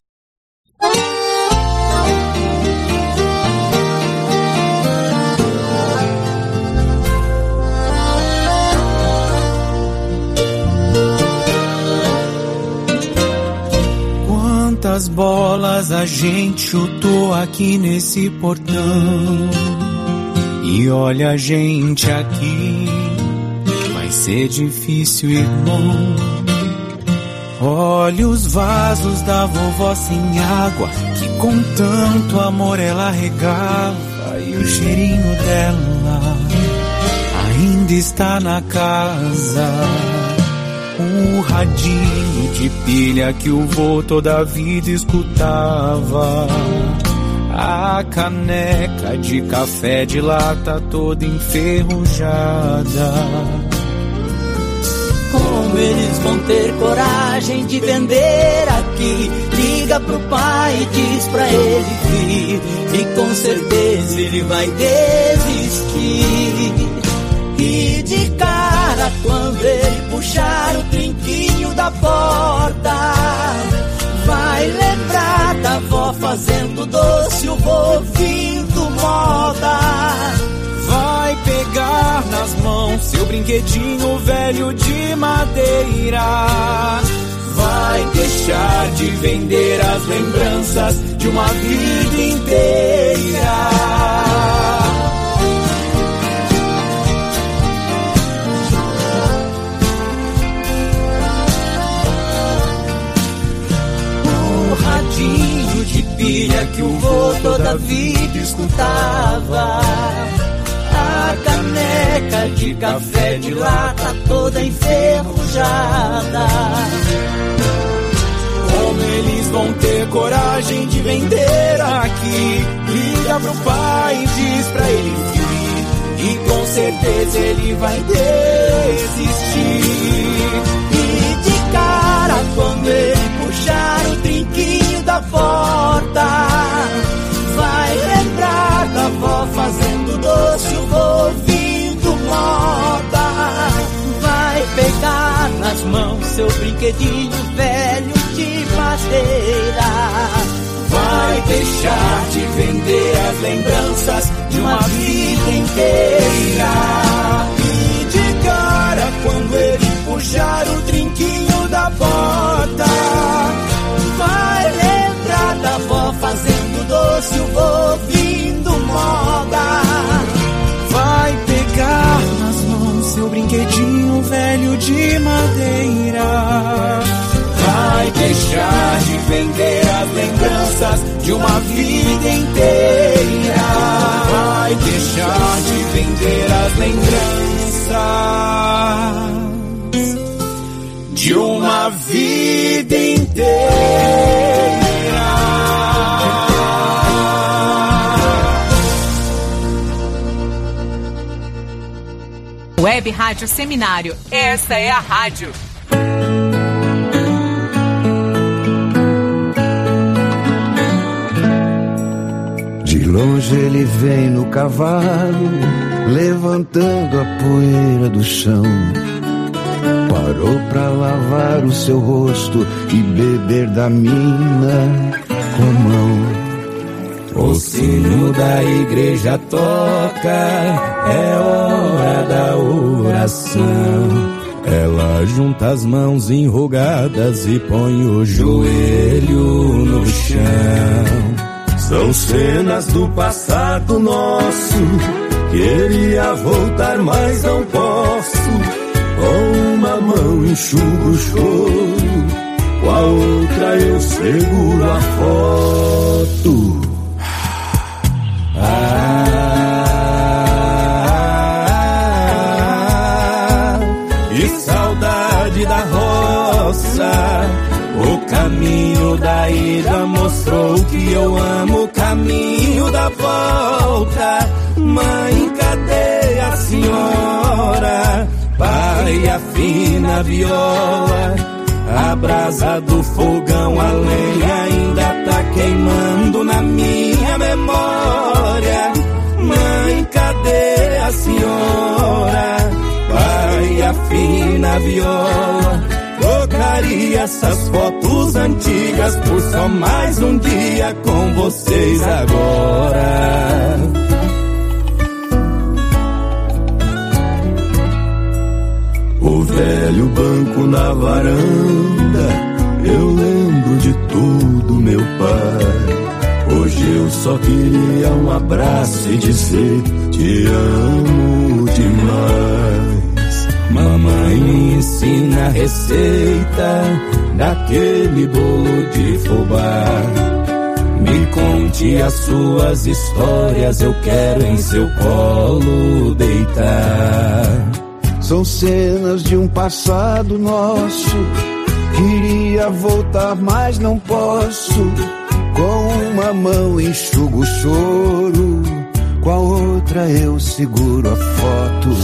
Quantas bolas a gente chutou aqui nesse portão? E olha a gente aqui, vai ser difícil, irmão. Olha os vasos da vovó sem água, que com tanto amor ela regava. E o cheirinho dela ainda está na casa. O radinho de pilha que o vô toda a vida escutava. A caneca de café de lata toda enferrujada. Como eles vão ter coragem de vender aqui? Liga pro pai e diz pra ele vir, e com certeza ele vai desistir. E de cara quando ele puxar o trinquinho da porta, vai lembrar da avó fazendo doce, o vô ouvindo moda. Vai pegar nas mãos seu brinquedinho velho de madeira. Vai deixar de vender as lembranças de uma vida inteira. Radinho de pilha que o vô toda a vida escutava. A caneca de café de lata toda enferrujada. Como eles vão ter coragem de vender aqui? Liga pro pai e diz pra ele vir, e com certeza ele vai desistir. E de cara quando ele puxar o trinquinho da porta, vai lembrar da avó fazendo doce, o vô ouvindo moda. Vai pegar nas mãos seu brinquedinho velho de madeira. Vai deixar de vender as lembranças de uma vida inteira. E de cara quando ele puxar o trinquinho da porta, vai lembrar da avó fazendo doce, o vô ouvindo moda. Vai pegar nas mãos seu brinquedinho velho de madeira. Vai deixar de vender as lembranças de uma vida inteira. Vai deixar de vender as lembranças de uma vida inteira. Web Rádio Seminário. Essa é a rádio. De longe ele vem no cavalo, levantando a poeira do chão. Parou pra lavar o seu rosto e beber da mina com a mão. O sino da igreja toca, é hora da oração. Ela junta as mãos enrugadas e põe o joelho no chão. São cenas do passado nosso, queria voltar mas não posso. Com uma mão enxugo o choro, com a outra eu seguro a foto. Que saudade da roça. O caminho da ida mostrou que eu amo o caminho da volta. Mãe, cadê a senhora? Pai, afina a viola. A brasa do fogão, a lenha ainda tá queimando na minha memória. Mãe, cadê a senhora? Pai, afina a viola. Trocaria essas fotos antigas por só mais um dia com vocês agora. O velho banco na varanda, eu lembro de tudo, meu pai. Hoje eu só queria um abraço e dizer te amo demais. Mamãe me ensina a receita daquele bolo de fubá. Me conte as suas histórias, eu quero em seu colo deitar. São cenas de um passado nosso. Queria voltar, mas não posso. Com uma mão enxugo o choro, com a outra eu seguro a foto.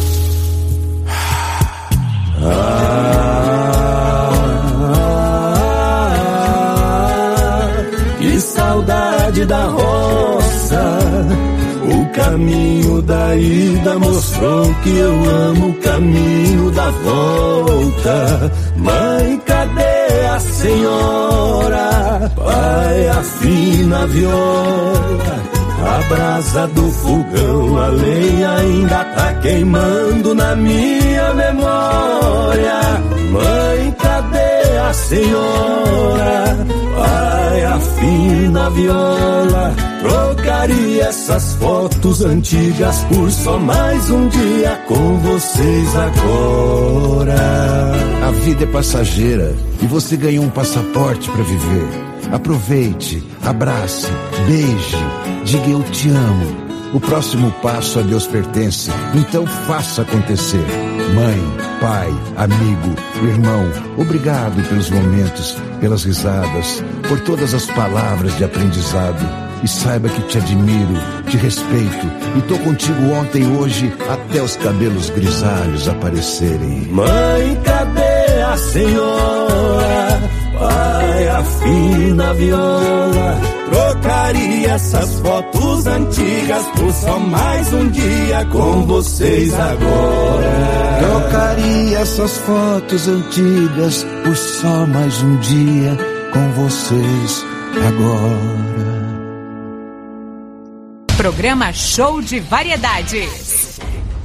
Que saudade da roça. O caminho da ida mostrou que eu amo o caminho da volta. Mãe, cadê a senhora? Pai, afina a viola. A brasa do fogão, a lenha ainda tá queimando na minha memória. Mãe, cadê a senhora? Pai, afina a viola. Trocaria essas fotos antigas por só mais um dia com vocês agora. A vida é passageira e você ganhou um passaporte para viver. Aproveite, abrace, beije, diga eu te amo. O próximo passo a Deus pertence, então faça acontecer. Mãe, pai, amigo, irmão, obrigado pelos momentos, pelas risadas, por todas as palavras de aprendizado. E saiba que te admiro, te respeito e tô contigo ontem e hoje até os cabelos grisalhos aparecerem. Mãe, cadê a senhora? Pai, afina a viola. Trocaria essas fotos antigas por só mais um dia com vocês agora. Trocaria essas fotos antigas por só mais um dia com vocês agora. Programa Show de Variedades.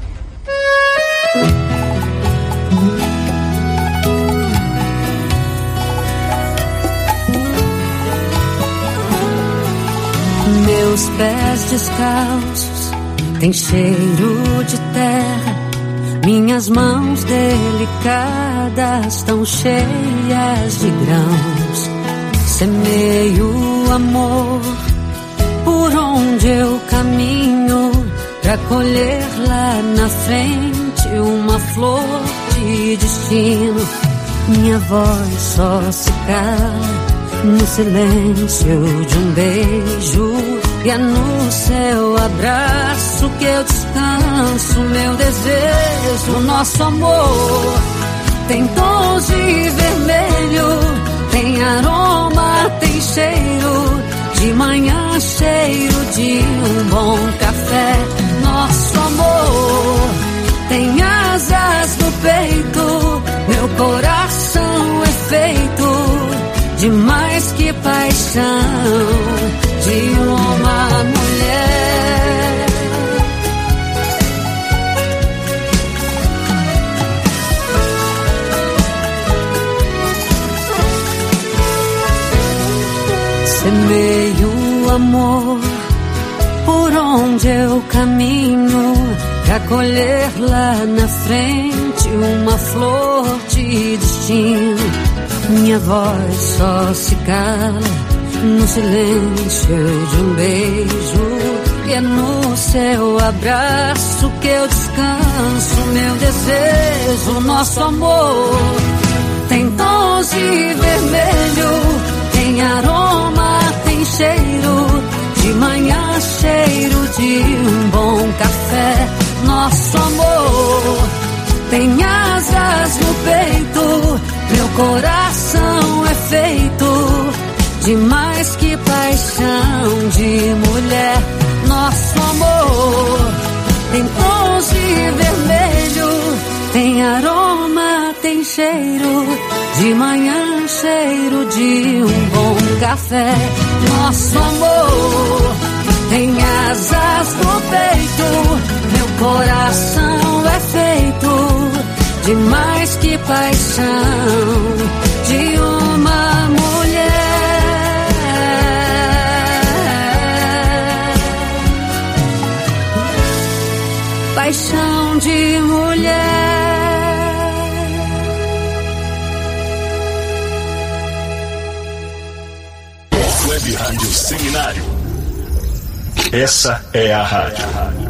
Meus pés descalços têm cheiro de terra. Minhas mãos delicadas tão cheias de grãos. Semeio amor por onde eu caminho, pra colher lá na frente uma flor de destino. Minha voz só se cala no silêncio de um beijo, e é no seu abraço que eu descanso meu desejo. Nosso amor tem tons de vermelho, tem aroma, tem cheiro. De manhã cheiro de um bom café. Nosso amor tem asas no peito, meu coração é feito de mais que paixão, de uma mulher. Semeio amor por onde eu caminho, pra colher lá na frente uma flor de destino. Minha voz só se cala no silêncio de um beijo, e é no seu abraço que eu descanso meu desejo. Nosso amor tem tons de vermelho, tem aroma, tem cheiro. De manhã cheiro de um bom café. Nosso amor tem asas no peito, meu coração é feito de mais que paixão de mulher. Nosso amor tem tons de vermelho, tem aroma, tem cheiro, de manhã cheiro de um bom café. Nosso amor tem asas no peito, meu coração é feito de mais que paixão de uma mulher. Paixão de mulher. Web Rádio Seminário. Essa é a rádio.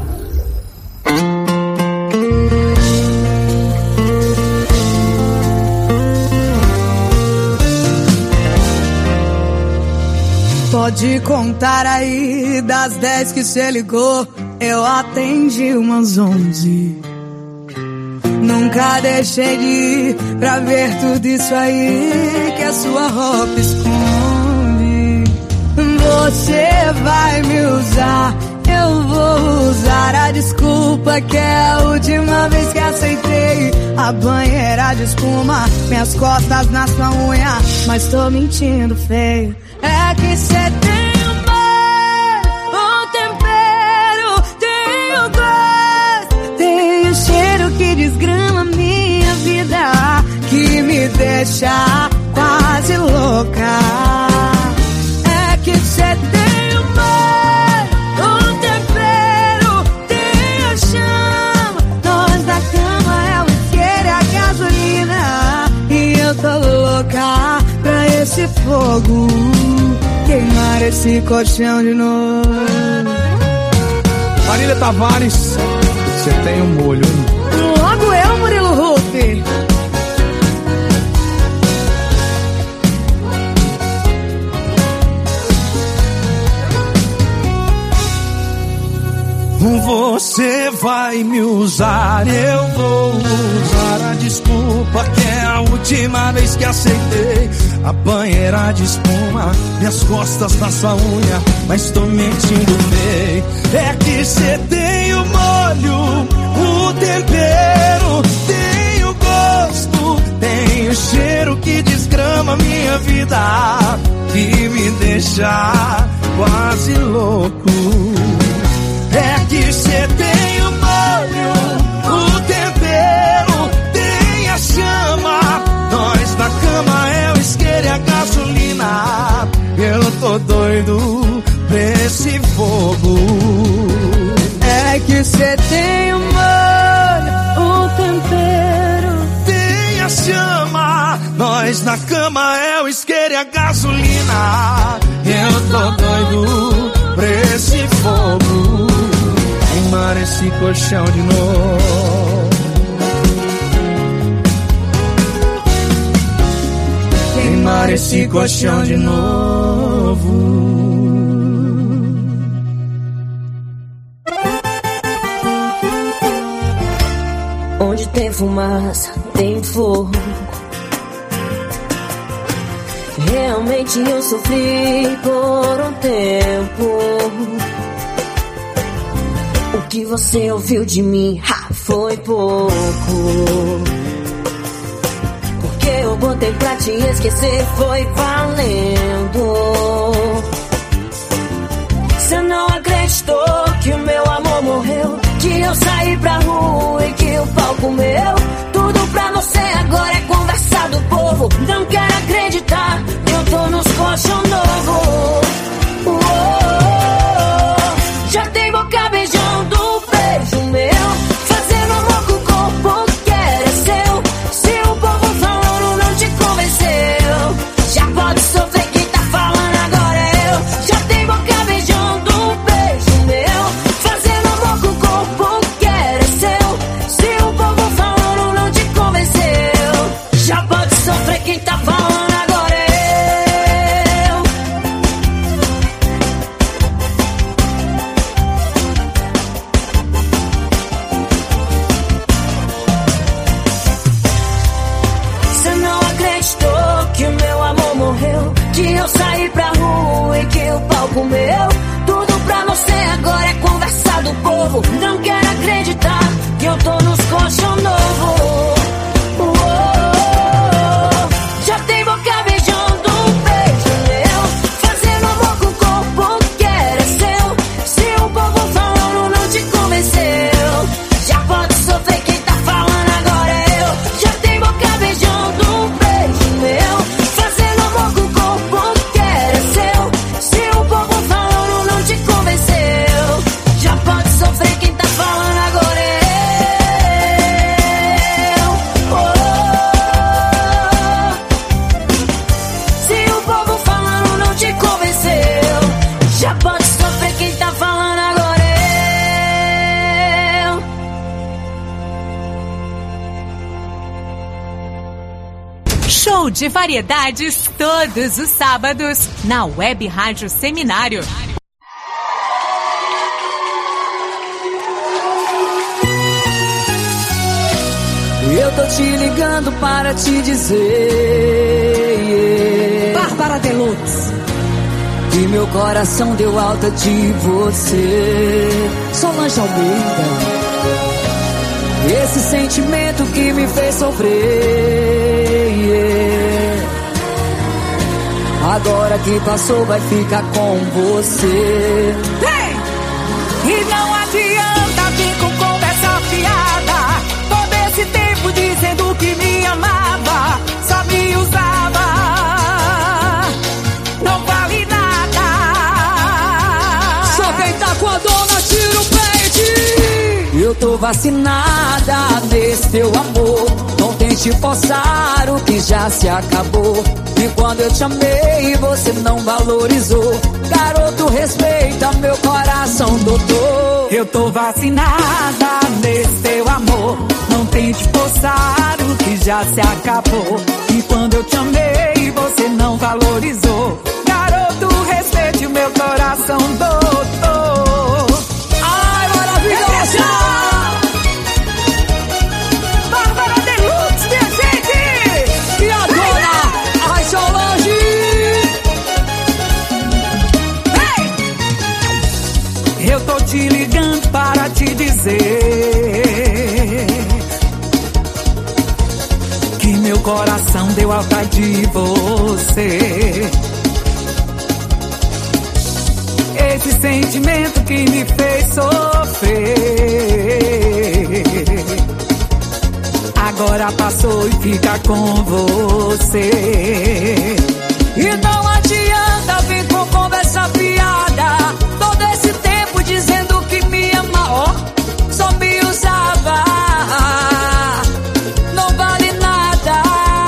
Pode contar aí, das 10 que cê ligou, eu atendi umas 11. Nunca deixei de ir pra ver tudo isso aí que a sua roupa esconde. Você vai me usar, eu vou usar a desculpa que é a última vez que aceitei a banheira de espuma, minhas costas na sua unha, mas tô mentindo feio. É que cê tem um tempero, tem o gosto, tem o cheiro que desgrama minha vida, que me deixa quase louca. É que cê tem um tempero, tem o chama, nós da cama é o isqueiro e a gasolina, e eu tô louca pra esse fogo queimar esse colchão de novo. Marília Tavares, você tem um molho, hein? Logo eu, Murilo Ruff. Você vai me usar, eu vou usar a desculpa que é a última vez que aceitei a banheira de espuma, minhas costas na sua unha, mas tô mentindo bem. É que cê tem o molho, o tempero, tem o gosto, tem o cheiro que desgrama minha vida, que me deixa quase louco. É que cê tem o molho, o tempero, tem a chama, nós na cama é o isqueiro e a gasolina, eu tô doido pra esse fogo. É que cê tem o molho, o tempero, tem a chama, nós na cama é o isqueiro e a gasolina, eu tô doido pra esse fogo. Queimar esse colchão de novo, queimar esse colchão de novo. Onde tem fumaça, tem fogo. Realmente eu sofri por um tempo. O que você ouviu de mim foi pouco, porque eu botei pra te esquecer, foi valendo. Você não acreditou que o meu amor morreu, que eu saí pra rua e que o pau comeu. Tudo pra você agora é conversa do povo. Não quero acreditar, eu tô nos colchão novo. Já tem boca beijando o beijo meu, fazendo amor com o corpo que era seu. Se o povo falando não te convenceu, já pode sofrer, quem tá falando agora é eu. Já tem boca beijando o beijo meu, fazendo amor com o corpo que era seu. Se o povo falando não te convenceu, já pode sofrer, quem tá falando agora é eu. novo. Não quero acreditar que eu tô nos colchão novo. Já tem boca beijando um beijo meu, fazendo amor com o corpo que era seu. Se o povo falando não te convenceu, já pode sofrer, quem tá falando agora é eu. Já tem boca beijando um beijo meu, fazendo amor com o corpo que era seu. Se o povo falando não te convenceu, já pode sofrer, quem tá falando agora é eu. Se o povo falando não te convenceu, já pode sofrer, quem tá falando agora é eu. Show de variedades todos os sábados na Web Rádio Seminário. Eu tô te ligando para te dizer, Bárbara Deluxe, que meu coração deu alta de você. Solange Almeida, esse sentimento que me fez sofrer, agora que passou vai ficar com você. Hey! E não adianta vir com conversa fiada, todo esse tempo dizendo que me amava, só me usava, não vale nada. Só quem tá com a dona tira o peito. Eu tô vacinada nesse teu amor, não tente forçar o que já se acabou. E quando eu te amei você não valorizou. Garoto, respeita meu coração, doutor. Eu tô vacinada nesse teu amor, não tente forçar o que já se acabou. E quando eu te amei você não valorizou. Garoto, respeite o meu coração, doutor. Ai, maravilhosa! Bárbara Deluxe, minha gente! E a dona, ai, Solange! Eu tô te ligando para te dizer que meu coração deu alta de você. Esse sentimento que me fez sofrer, agora passou e fica com você. E não adianta vir com conversa fiada, todo esse tempo dizendo que me ama, ó, só me usava, não vale nada.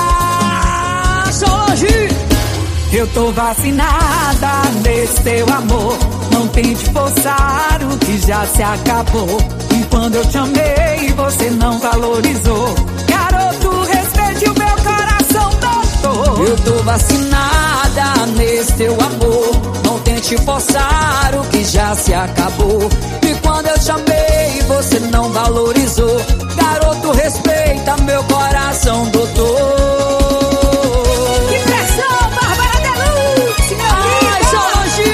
Solange, eu tô vacinada nesse teu amor, não tente forçar o que já se acabou. E quando eu te amei você não valorizou. Garoto, respeite o meu coração, doutor. eu tô vacinada nesse teu amor, não tente forçar o que já se acabou. E quando eu te amei você não valorizou. Garoto, respeita meu coração, doutor. Que pressão, Bárbara Deluxe, meu amigo! Ai, Solange!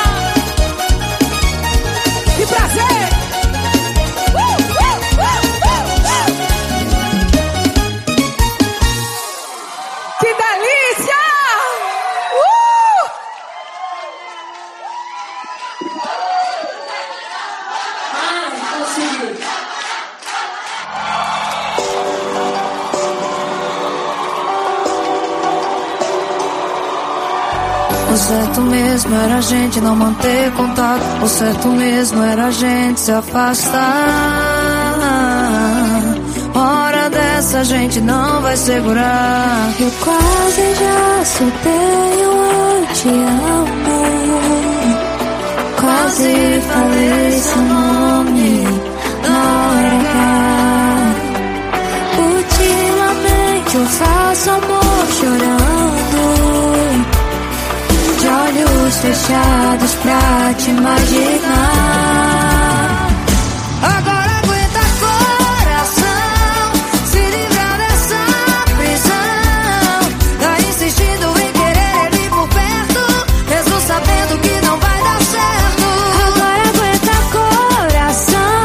Que prazer! Que delícia! O certo mesmo era a gente não manter contato. O certo mesmo era a gente se afastar. Hora dessa a gente não vai segurar. Eu quase já soltei o te amo. Quase falei seu nome na hora. Ultimamente eu faço amor chorando, de olhos fechados pra te imaginar. Agora aguenta coração, se livrar dessa prisão. Tá insistindo em querer ele por perto, mesmo sabendo que não vai dar certo. Agora aguenta coração,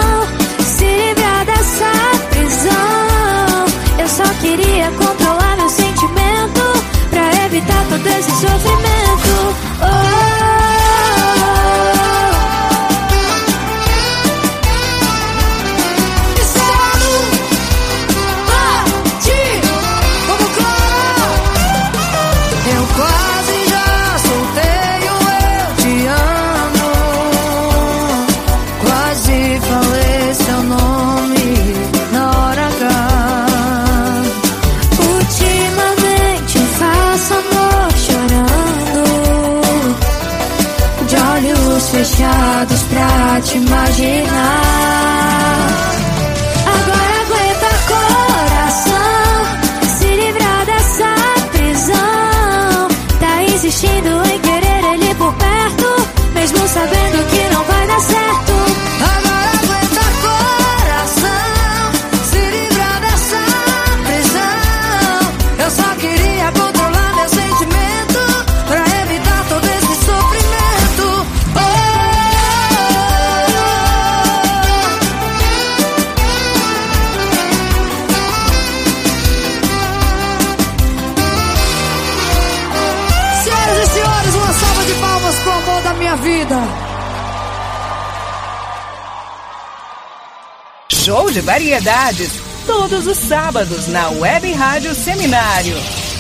olhos fechados pra te imaginar. Agora aguenta coração, se livrar dessa prisão. Tá insistindo em querer ele por perto, mesmo sabendo que não vai dar certo. Agora aguenta coração, se livrar dessa prisão. Eu só queria controlar meu sentimento pra evitar todo esse sofrimento. Senhoras e senhores, uma salva de palmas pro amor da minha vida. Show de variedades, todos os sábados na Web Rádio Seminário.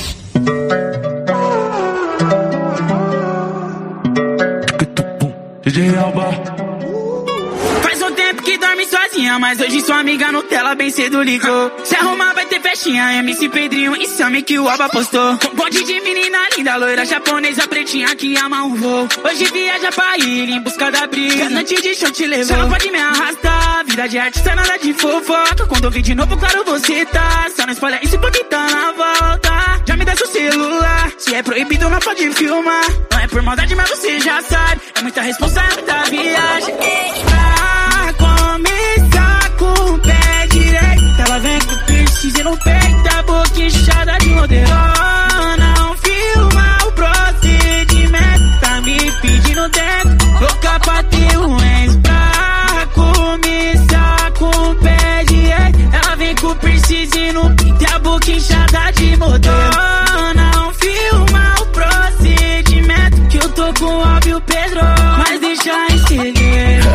DJ Alba. Faz um tempo que dorme sozinha, mas hoje sua amiga Nutella bem cedo ligou. Se arrumar vai ter festinha, MC Pedrinho e Sammy que o Alba postou. Com bonde de menina linda, loira japonesa pretinha que ama um voo. Hoje viaja pra ilha em busca da briga, noite de show te levou. Você não pode me arrastar, vida de artista nada de fofoca. Quando eu vi de novo, claro você tá. Só não espalha isso porque tá na volta. Já me dá seu celular, se é proibido não pode filmar. Não é por maldade mas você já sabe, é muita responsabilidade, muita viagem. Pra começar com o pé direito, ela vem com piercing no peito, a boca inchada de modelo. Não filma o procedimento, tá me pedindo dentro, louca pra ter um ex. Pra começar com o pé direito, ela vem com piercing no peito, a boca inchada de modelo. Não filma o procedimento, que eu tô com o Alba e o Pedro, mas deixa em segredo.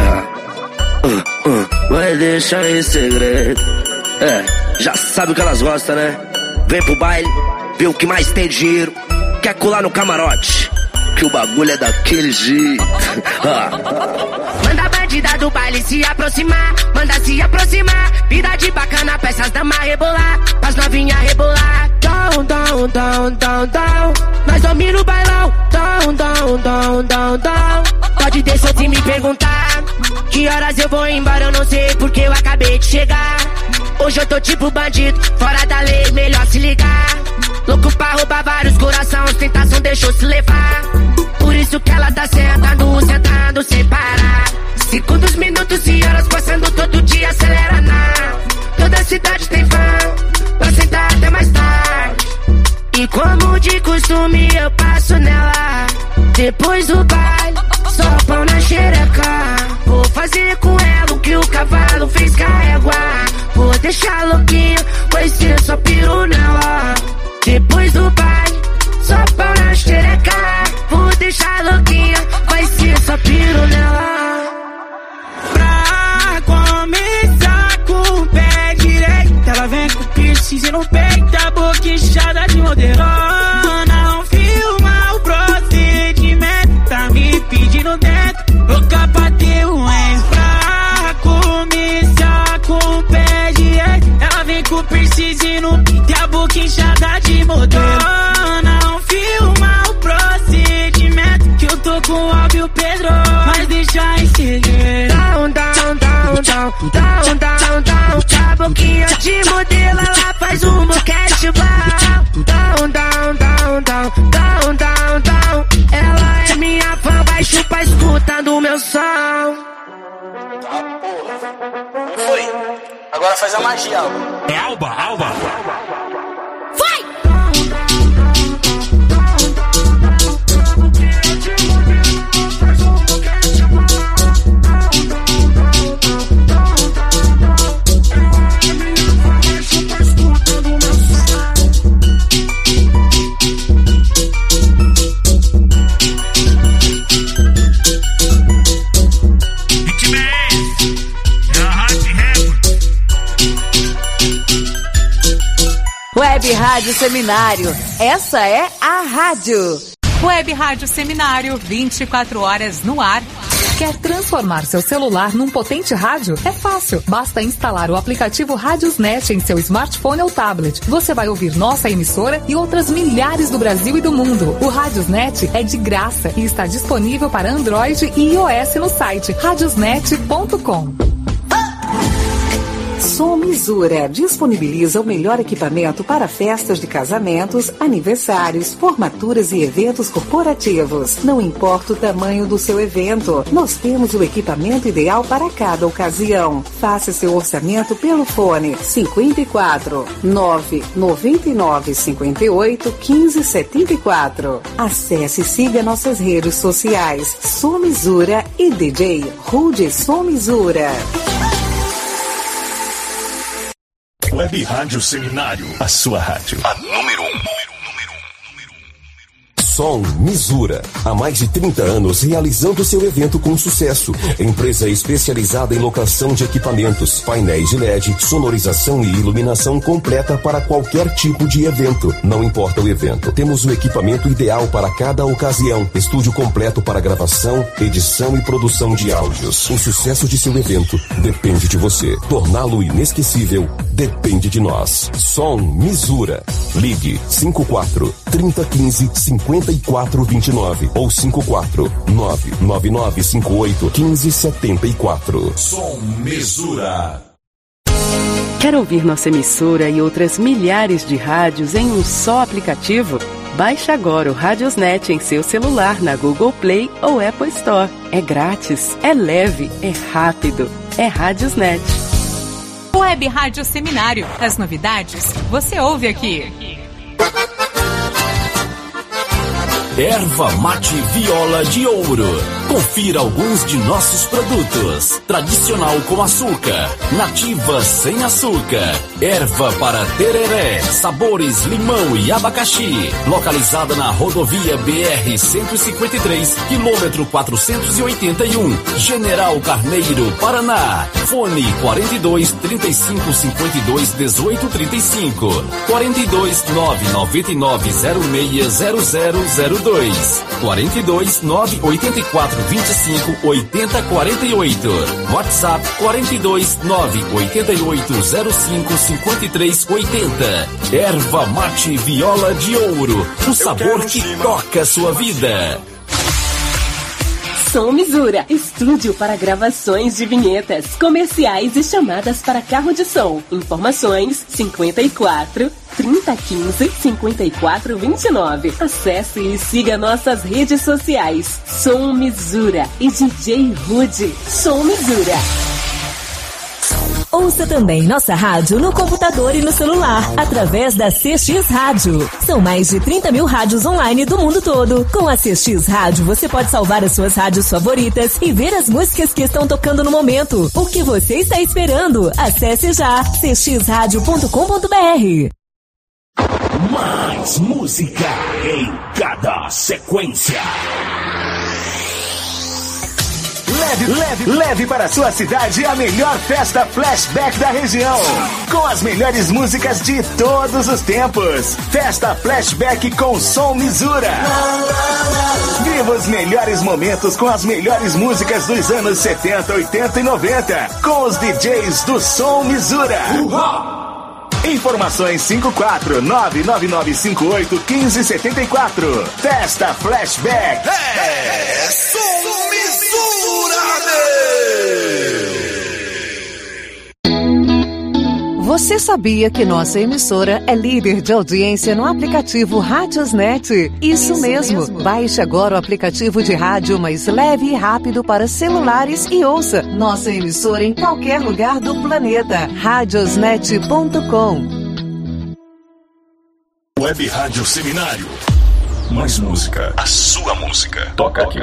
Vai deixar em segredo. É, já sabe o que elas gostam, né? Vem pro baile, vê o que mais tem dinheiro. Quer colar no camarote, que o bagulho é daquele jeito. Manda a bandida do baile se aproximar, manda se aproximar. Vida de bacana, peças damas rebolar, pras novinha rebolar. Down, down, down, down, down. Nós domina o bailão. Down, down, down, down, down. Pode descer se me perguntar que horas eu vou embora, eu não sei porque eu acabei de chegar. Hoje eu tô tipo bandido, fora da lei, melhor se ligar. Louco pra roubar vários corações, tentação deixou se levar. Por isso que ela tá sentando, sentando sem parar. Segundos, minutos e horas passando, todo dia acelera na. Toda cidade tem fã, pra sentar até mais tarde. E como de costume eu passo nela. Depois do baile, só pão na xereca. Vou fazer com ela o que o cavalo fez com a égua. Vou deixar louquinha, vai ser só piru nela. Depois do baile, só pão na xereca. Vou deixar louquinha, vai ser só piru nela. Pra começar com o pé direito, ela vem com piercing no peito, a boca inchada de modelo. Não filma o procedimento, tá me pedindo dentro, louca pra ter um ex. Pra começar com o pé direito, ela vem com piercing no peito, a boca inchada de modelo. Não filma o procedimento, que eu tô com o Alba e o Pedro, mas deixa em segredo. Down, down, down, down, down, down, down. A boquinha de modelo, ela faz um boquete bom. Down, down, down, down, down, down, down. Ela é minha fã, vai chupar escutando o meu som. Foi. Agora faz a magia, Alba. É Alba, Alba. Vai! Web Rádio Seminário, essa é a rádio. Web Rádio Seminário, 24 horas no ar. Quer transformar seu celular num potente rádio? É fácil. Basta instalar o aplicativo Radiosnet em seu smartphone ou tablet. Você vai ouvir nossa emissora e outras milhares do Brasil e do mundo. O Radiosnet é de graça e está disponível para Android e iOS no site radiosnet.com. Som Misura disponibiliza o melhor equipamento para festas de casamentos, aniversários, formaturas e eventos corporativos. Não importa o tamanho do seu evento, nós temos o equipamento ideal para cada ocasião. Faça seu orçamento pelo fone 54 999 58 15 74. Acesse e siga nossas redes sociais Som Misura e DJ Rude Som Misura. Web Rádio Seminário, a sua rádio. A número 1. Som Misura. Há mais de 30 anos realizando seu evento com sucesso. Empresa especializada em locação de equipamentos, painéis de LED, sonorização e iluminação completa para qualquer tipo de evento. Não importa o evento, temos o equipamento ideal para cada ocasião. Estúdio completo para gravação, edição e produção de áudios. O sucesso de seu evento depende de você. Torná-lo inesquecível depende de nós. Som Misura. Ligue 54 3015 5429 ou 54 99958 1574. Som Misura. Quer ouvir nossa emissora e outras milhares de rádios em um só aplicativo? Baixe agora o Radiosnet em seu celular na Google Play ou Apple Store. É grátis, é leve, é rápido. É Radiosnet. Web Rádio Seminário. As novidades você ouve aqui. Erva Mate Viola de Ouro. Confira alguns de nossos produtos. Tradicional com açúcar, nativa sem açúcar, erva para tereré, sabores limão e abacaxi. Localizada na rodovia BR-153, quilômetro 481, General Carneiro, Paraná. Fone 42 35 52 18 35, 42 999 06 0002, 42 984 25 80 48, WhatsApp 42 988 05 53 80. Erva Mate Viola de Ouro, o sabor que toca a sua vida. Som Misura, estúdio para gravações de vinhetas, comerciais e chamadas para carro de som. Informações 54 3015 5429. Acesse e siga nossas redes sociais. Som Misura e DJ Rude. Som Misura. Ouça também nossa rádio no computador e no celular, através da CX Rádio. São mais de 30 mil rádios online do mundo todo. Com a CX Rádio, você pode salvar as suas rádios favoritas e ver as músicas que estão tocando no momento. O que você está esperando? Acesse já cxradio.com.br. Mais música em cada sequência. Leve para sua cidade a melhor festa flashback da região, com as melhores músicas de todos os tempos. Festa flashback com Som Misura. Viva os melhores momentos com as melhores músicas dos anos 70, 80 e 90, com os DJs do Som Misura. Informações 54 99958 1574. Festa Flashback. Som Misura. Você sabia que nossa emissora é líder de audiência no aplicativo Radiosnet? Isso mesmo. Baixe agora o aplicativo de rádio mais leve e rápido para celulares e ouça nossa emissora em qualquer lugar do planeta. Radiosnet.com. Web Rádio Seminário. Mais música. A sua música. Toca aqui.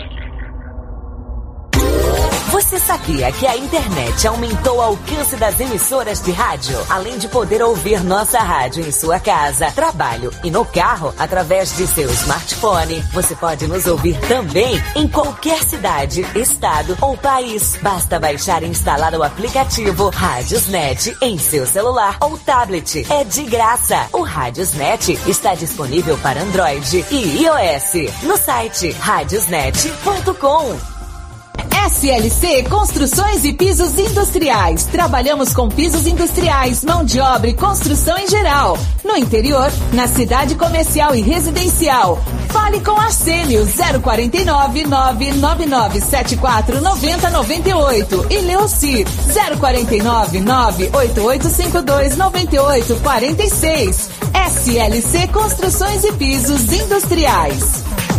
Você sabia que a internet aumentou o alcance das emissoras de rádio? Além de poder ouvir nossa rádio em sua casa, trabalho e no carro, através de seu smartphone, você pode nos ouvir também em qualquer cidade, estado ou país. Basta baixar e instalar o aplicativo Radiosnet em seu celular ou tablet. É de graça. O Radiosnet está disponível para Android e iOS no site radiosnet.com. SLC Construções e Pisos Industriais. Trabalhamos com pisos industriais, mão de obra e construção em geral. No interior, na cidade comercial e residencial. Fale com Arsênio 049 999 74 90 98 e Leocir 049 98852 98 46. SLC Construções e Pisos Industriais.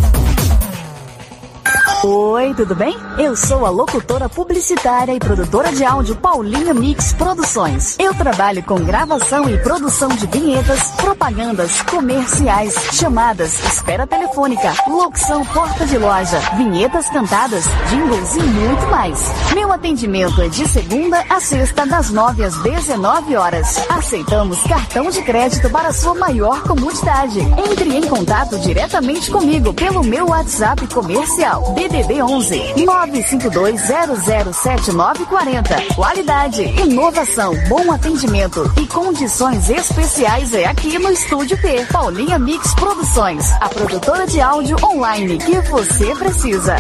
Oi, tudo bem? Eu sou a locutora publicitária e produtora de áudio Paulinha Mix Produções. Eu trabalho com gravação e produção de vinhetas, propagandas, comerciais, chamadas, espera telefônica, locução porta de loja, vinhetas cantadas, jingles e muito mais. Meu atendimento é de segunda a sexta, das 9 às 19 horas. Aceitamos cartão de crédito para sua maior comodidade. Entre em contato diretamente comigo pelo meu WhatsApp comercial. DDD 11 952007940. Qualidade, inovação, bom atendimento e condições especiais é aqui no Estúdio P. Paulinha Mix Produções, a produtora de áudio online que você precisa.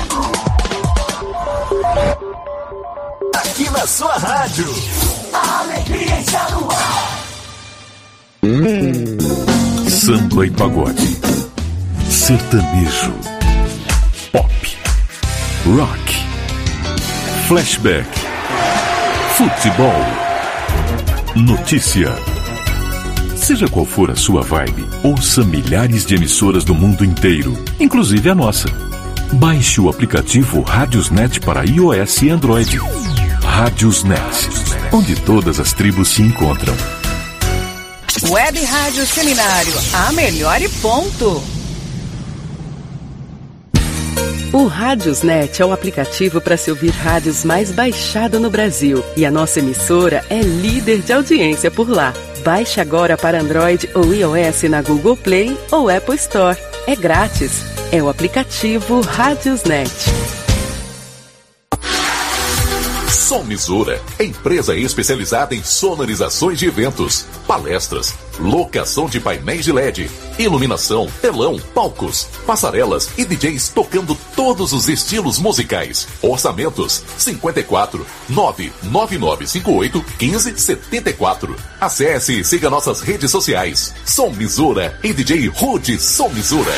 Aqui na sua rádio. A alegria está no ar. Samba e pagode, sertanejo, pop, rock, flashback, futebol, notícia. Seja qual for a sua vibe, ouça milhares de emissoras do mundo inteiro, inclusive a nossa. Baixe o aplicativo Radiosnet para iOS e Android. Radiosnet, onde todas as tribos se encontram. Web Rádio Seminário, a melhor e ponto. O Radiosnet é o aplicativo para se ouvir rádios mais baixado no Brasil. E a nossa emissora é líder de audiência por lá. Baixe agora para Android ou iOS na Google Play ou Apple Store. É grátis. É o aplicativo Radiosnet. Sommisura, empresa especializada em sonorizações de eventos, palestras, locação de painéis de LED, iluminação, telão, palcos, passarelas e DJs tocando todos os estilos musicais. Orçamentos 54 99958 1574. Acesse e siga nossas redes sociais. Sommisura e DJ Rude Sommisura.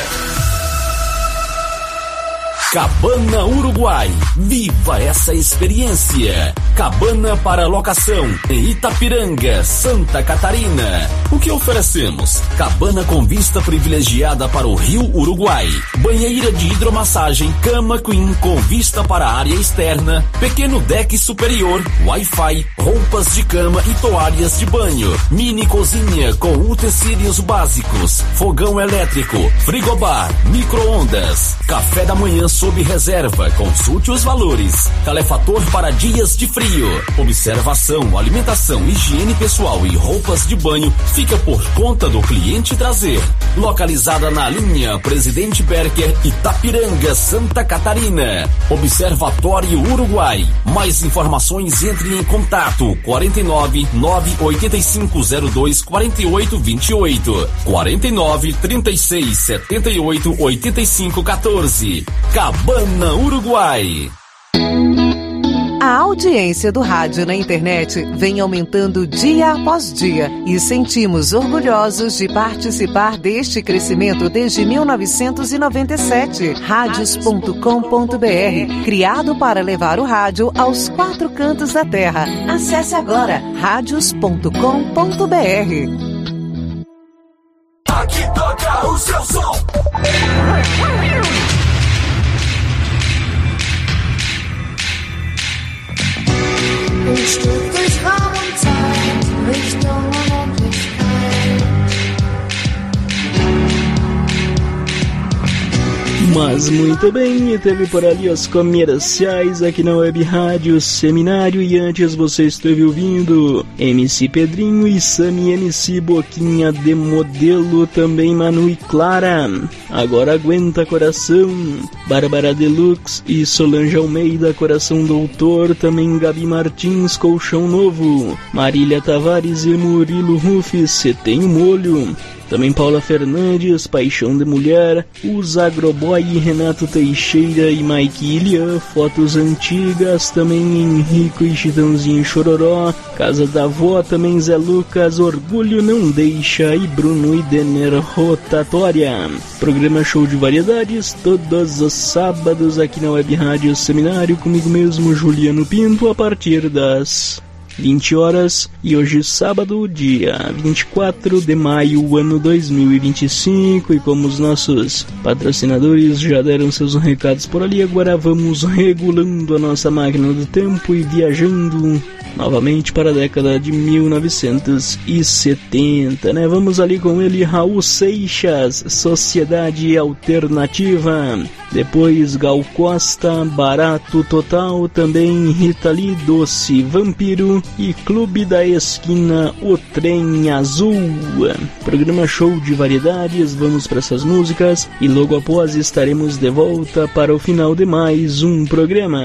Cabana Uruguai. Viva essa experiência. Cabana para locação em Itapiranga, Santa Catarina. O que oferecemos? Cabana com vista privilegiada para o Rio Uruguai. Banheira de hidromassagem, cama queen com vista para a área externa. Pequeno deck superior, Wi-Fi, roupas de cama e toalhas de banho. Mini cozinha com utensílios básicos. Fogão elétrico, frigobar, micro-ondas. Café da manhã sob reserva, consulte os valores. Calefator para dias de frio. Observação, alimentação, higiene pessoal e roupas de banho fica por conta do cliente trazer. Localizada na linha Presidente Berker, Itapiranga, Santa Catarina. Observatório Uruguai. Mais informações, entre em contato 49 98502 4828 49 36 78 85 14. Cabana Uruguai. A audiência do rádio na internet vem aumentando dia após dia e sentimos orgulhosos de participar deste crescimento desde 1997. Radios.com.br, criado para levar o rádio aos 4 cantos da terra. Acesse agora radios.com.br. Aqui toca o seu som. Ich drück dich runter, Richtung Unendlichkeit. Mas muito bem, e teve por ali os comerciais aqui na Web Rádio Seminário, e antes você esteve ouvindo MC Pedrinho e Sami MC Boquinha de Modelo, também Manu e Clara. Agora Aguenta Coração, Bárbara Deluxe e Solange Almeida, Coração Doutor, também Gabi Martins, Colchão Novo, Marília Tavares e Murilo Rufus, Cê Tem um Molho. também Paula Fernandes, Paixão de Mulher, o Zagroboy, Renato Teixeira e Mike Ilian, Fotos Antigas, também Henrico e Chitãozinho Chororó, Casa da Avó, também Zé Lucas, Orgulho Não Deixa e Bruno e Denner Rotatória. Programa Show de Variedades, todos os sábados aqui na Web Rádio Seminário, comigo mesmo, Juliano Pinto, a partir das 20 horas, e hoje sábado, dia 24 de maio, ano 2025, e como os nossos patrocinadores já deram seus recados por ali, agora vamos regulando a nossa máquina do tempo e viajando novamente para a década de 1970, né? Vamos ali com ele, Raul Seixas, Sociedade Alternativa, depois Gal Costa, Barato Total, também Rita Lee, Doce Vampiro e Clube da Esquina, O Trem Azul. Programa Show de Variedades, vamos para essas músicas e logo após estaremos de volta para o final de mais um programa.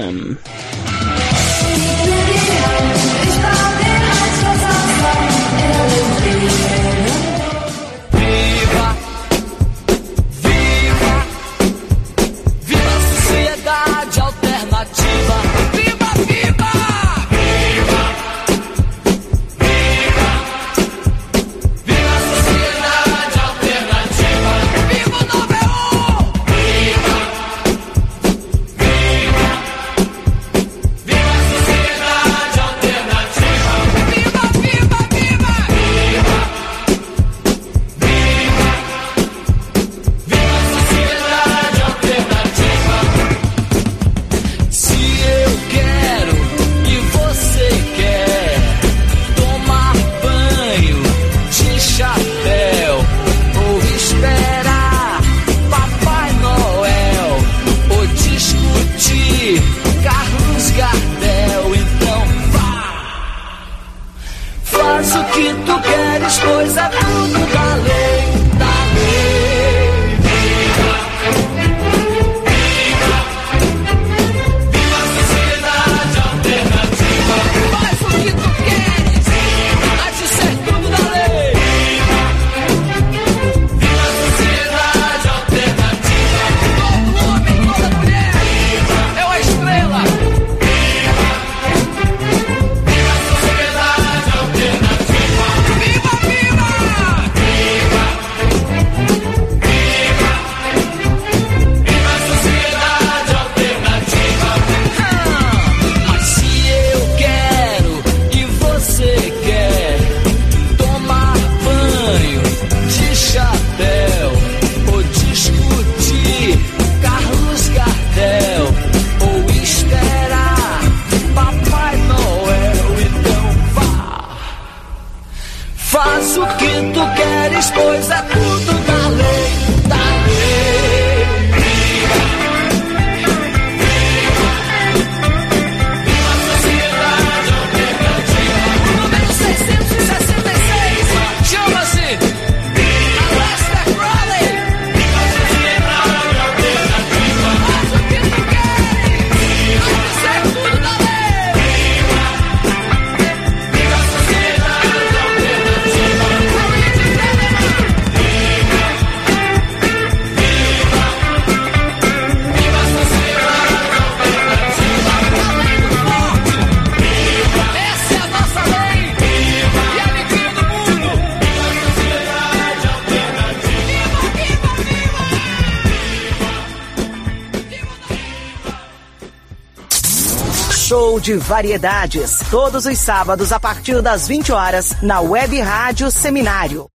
Show de Variedades, todos os sábados a partir das 20 horas, na Web Rádio Seminário.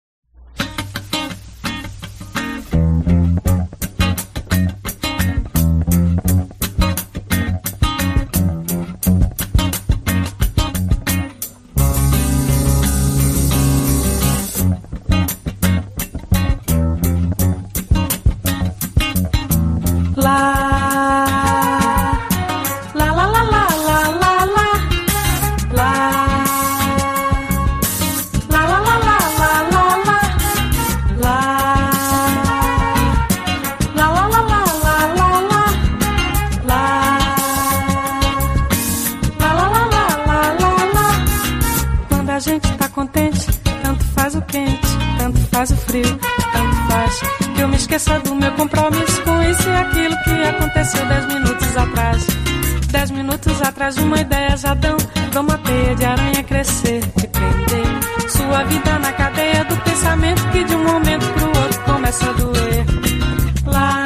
Faz o frio, tanto faz. Que eu me esqueça do meu compromisso com isso e aquilo que aconteceu 10 minutos atrás. 10 minutos atrás uma ideia já dão uma teia de aranha crescer, te prender. Sua vida na cadeia do pensamento que de um momento pro outro começa a doer. Lá,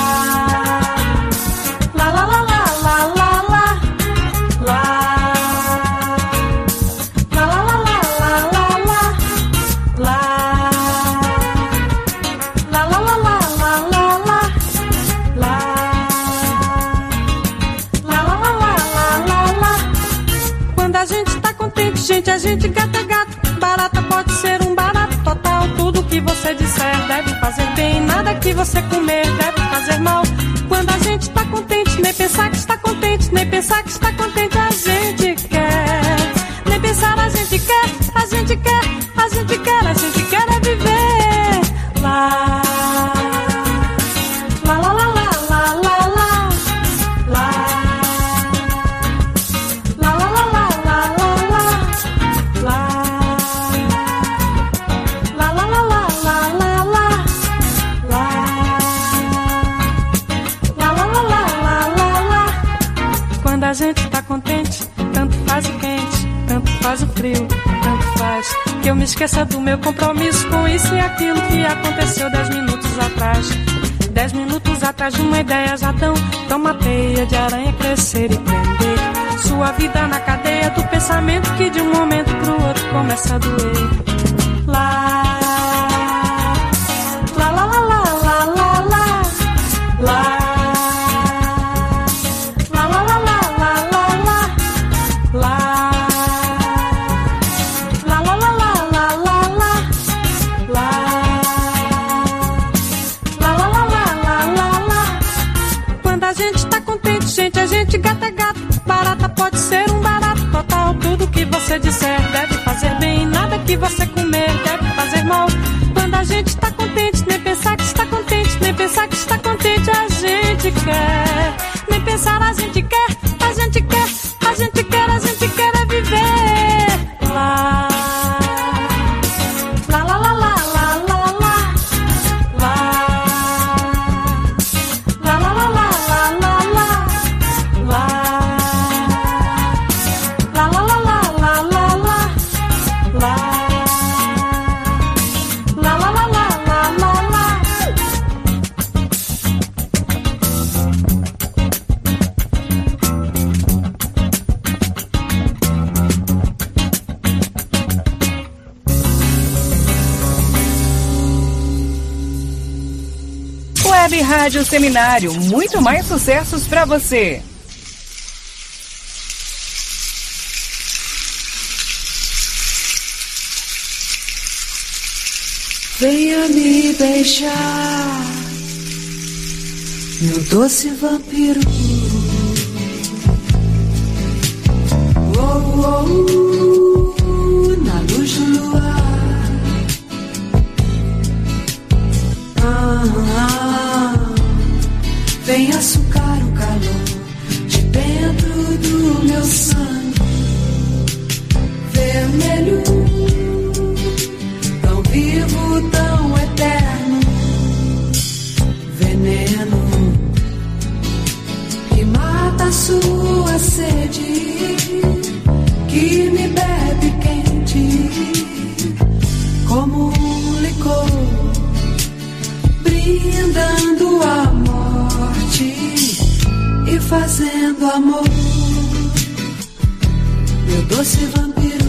lá, lá, lá, lá, lá, lá, lá, lá. Gente, a gente gato é gato, barata pode ser um barato total. Tudo que você disser deve fazer bem, nada que você comer deve fazer mal. Quando a gente tá contente, nem pensar que está contente, nem pensar que está contente a gente quer. Nem pensar a gente quer, a gente quer, a gente quer, a gente quer é viver. Lá. A gente tá contente, tanto faz o quente, tanto faz o frio, tanto faz. Que eu me esqueça do meu compromisso com isso e aquilo que aconteceu 10 minutos atrás. 10 minutos atrás de uma ideia já dão uma teia de aranha crescer e prender. Sua vida na cadeia do pensamento que de um momento pro outro começa a doer. Lá. Gente, a gente gato é gato, barata pode ser um barato total. Tudo que você disser deve fazer bem, nada que você comer deve fazer mal. Quando a gente tá contente, nem pensar que está contente, nem pensar que está contente a gente quer. Nem pensar a gente quer, a gente quer, a gente quer, a gente quer é viver. Lá. Web Rádio Seminário, muito mais sucessos pra você. Venha me beijar, meu doce vampiro. Oh, oh, oh, na luz do luar. Vem açucar o calor de dentro do meu sangue vermelho, tão vivo, tão eterno, veneno que mata a sua sede, que me bebe quente como um licor, brindando a morte e fazendo amor, meu doce vampiro.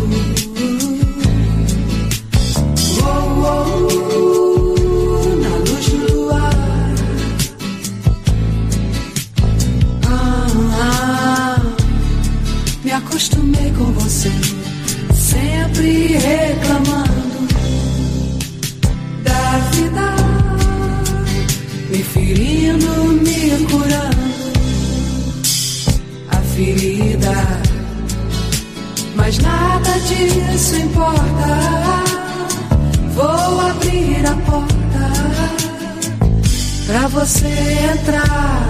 Oh, oh, oh, na luz do luar. Me acostumei com você, sempre reclamando da vida, me ferindo, me curando a ferida, mas nada disso importa. Vou abrir a porta pra você entrar,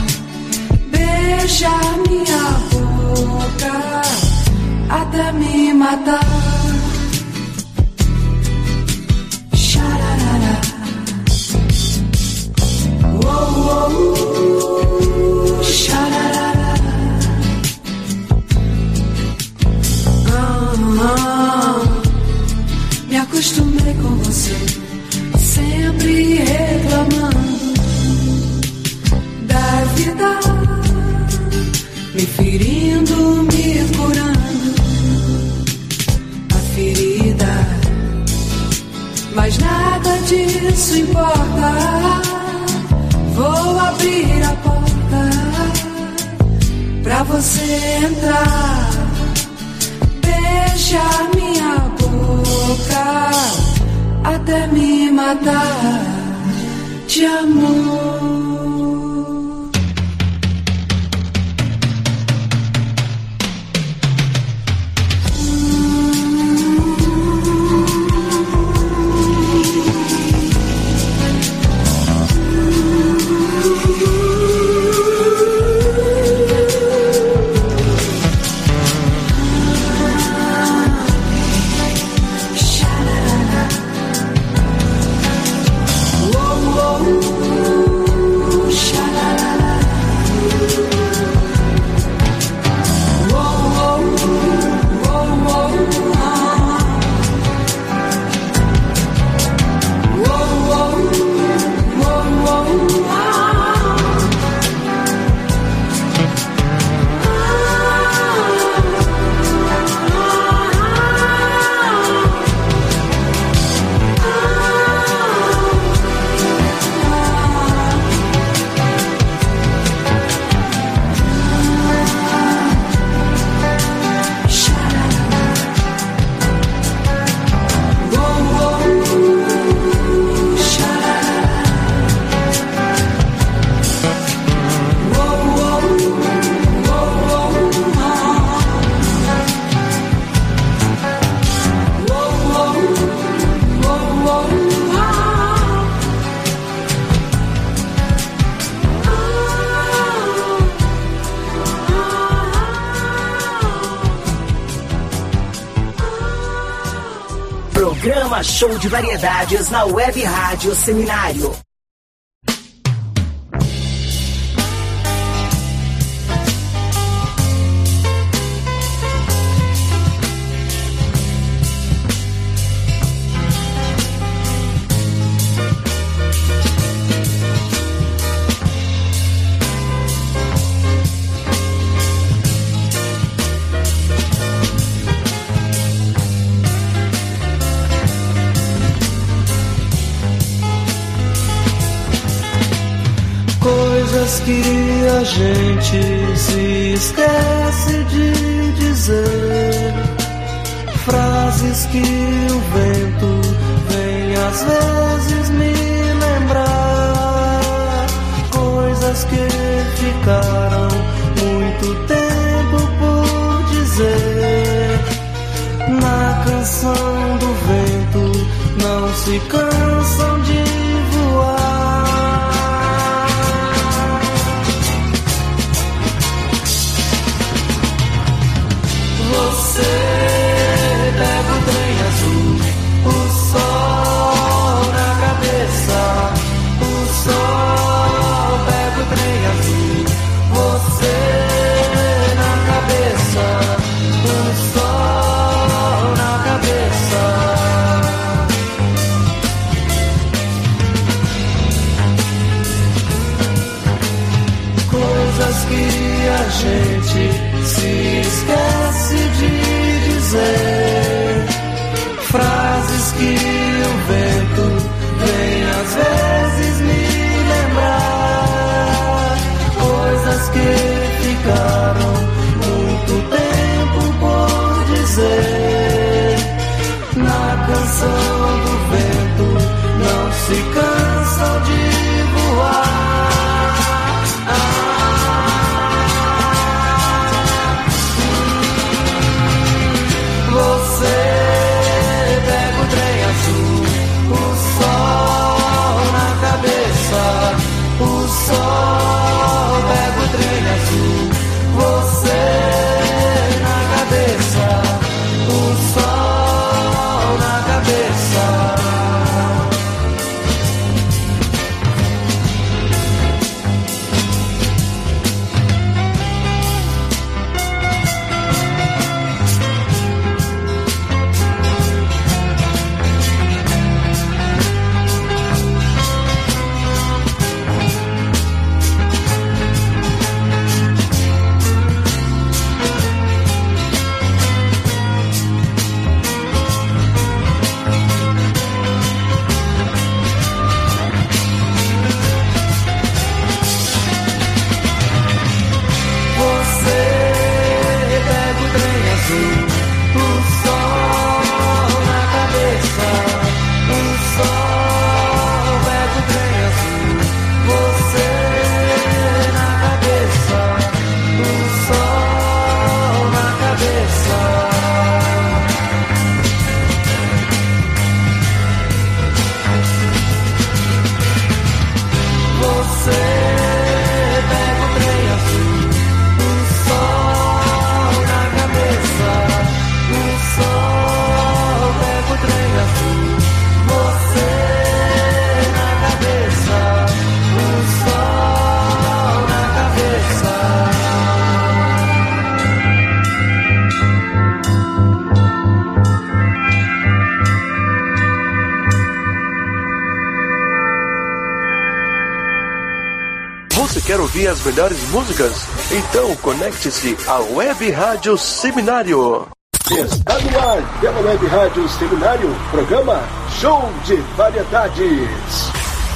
beijar minha boca até me matar. Xará. indo me curando a ferida, mas nada disso importa. Vou abrir a porta pra você entrar. Beija minha boca até me matar de amor. Programa Show de Variedades na Web Rádio Seminário. Que a gente se esquece de dizer, frases que o vento vem às vezes me lembrar, coisas que ficaram muito tempo por dizer. Na canção do vento não se cansam de voar. Você pega o trem azul, o sol na cabeça. O sol pega o trem azul, você na cabeça. O sol na cabeça. Coisas que a gente se esquece de ouvir as melhores músicas? Então conecte-se à Web Rádio Seminário. Está no ar pela Web Rádio Seminário, programa Show de Variedades.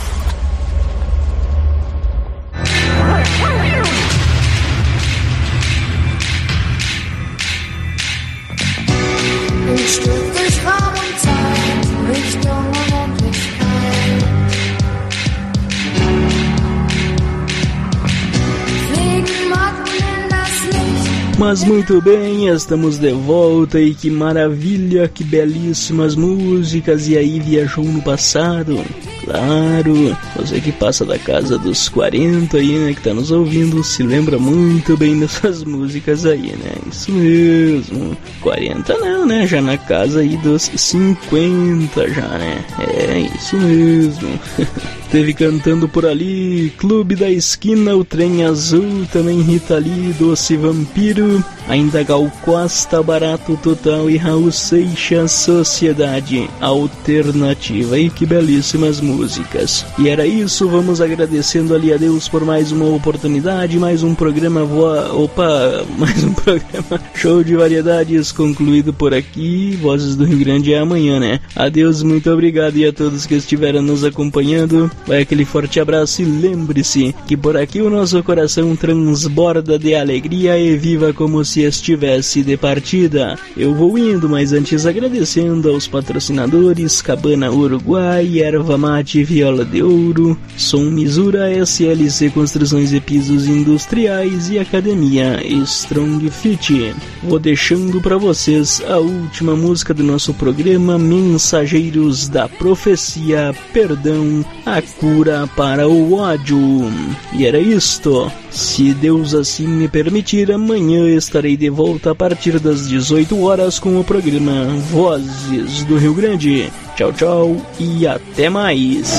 Mas muito bem, estamos de volta e que maravilha, que belíssimas músicas. E aí, viajou no passado? Claro, você que passa da casa dos 40 aí, né, que tá nos ouvindo, se lembra muito bem dessas músicas aí, né? Isso mesmo, 40 não, né? Já na casa aí dos 50 já, né? É, isso mesmo. Teve cantando por ali Clube da Esquina, o Trem Azul, também Rita Lee, Doce Vampiro, ainda Gal Costa, Barato Total e Raul Seixas, Sociedade Alternativa. E que belíssimas músicas. E era isso, vamos agradecendo ali a Deus por mais uma oportunidade, mais um programa mais um programa Show de Variedades concluído por aqui. Vozes do Rio Grande é amanhã, né? Adeus, muito obrigado, e a todos que estiveram nos acompanhando, vai aquele forte abraço e lembre-se que por aqui o nosso coração transborda de alegria e viva como se estivesse de partida. Eu vou indo, mas antes agradecendo aos patrocinadores Cabana Uruguai, Erva Mate Viola de Ouro, Som Misura, SLC Construções e Pisos Industriais e Academia Strong Fit. Vou deixando para vocês a última música do nosso programa, Mensageiros da Profecia, Perdão, a cura para o ódio. E era isto. Se Deus assim me permitir, amanhã estarei de volta a partir das 18 horas com o programa Vozes do Rio Grande. Tchau, tchau e até mais.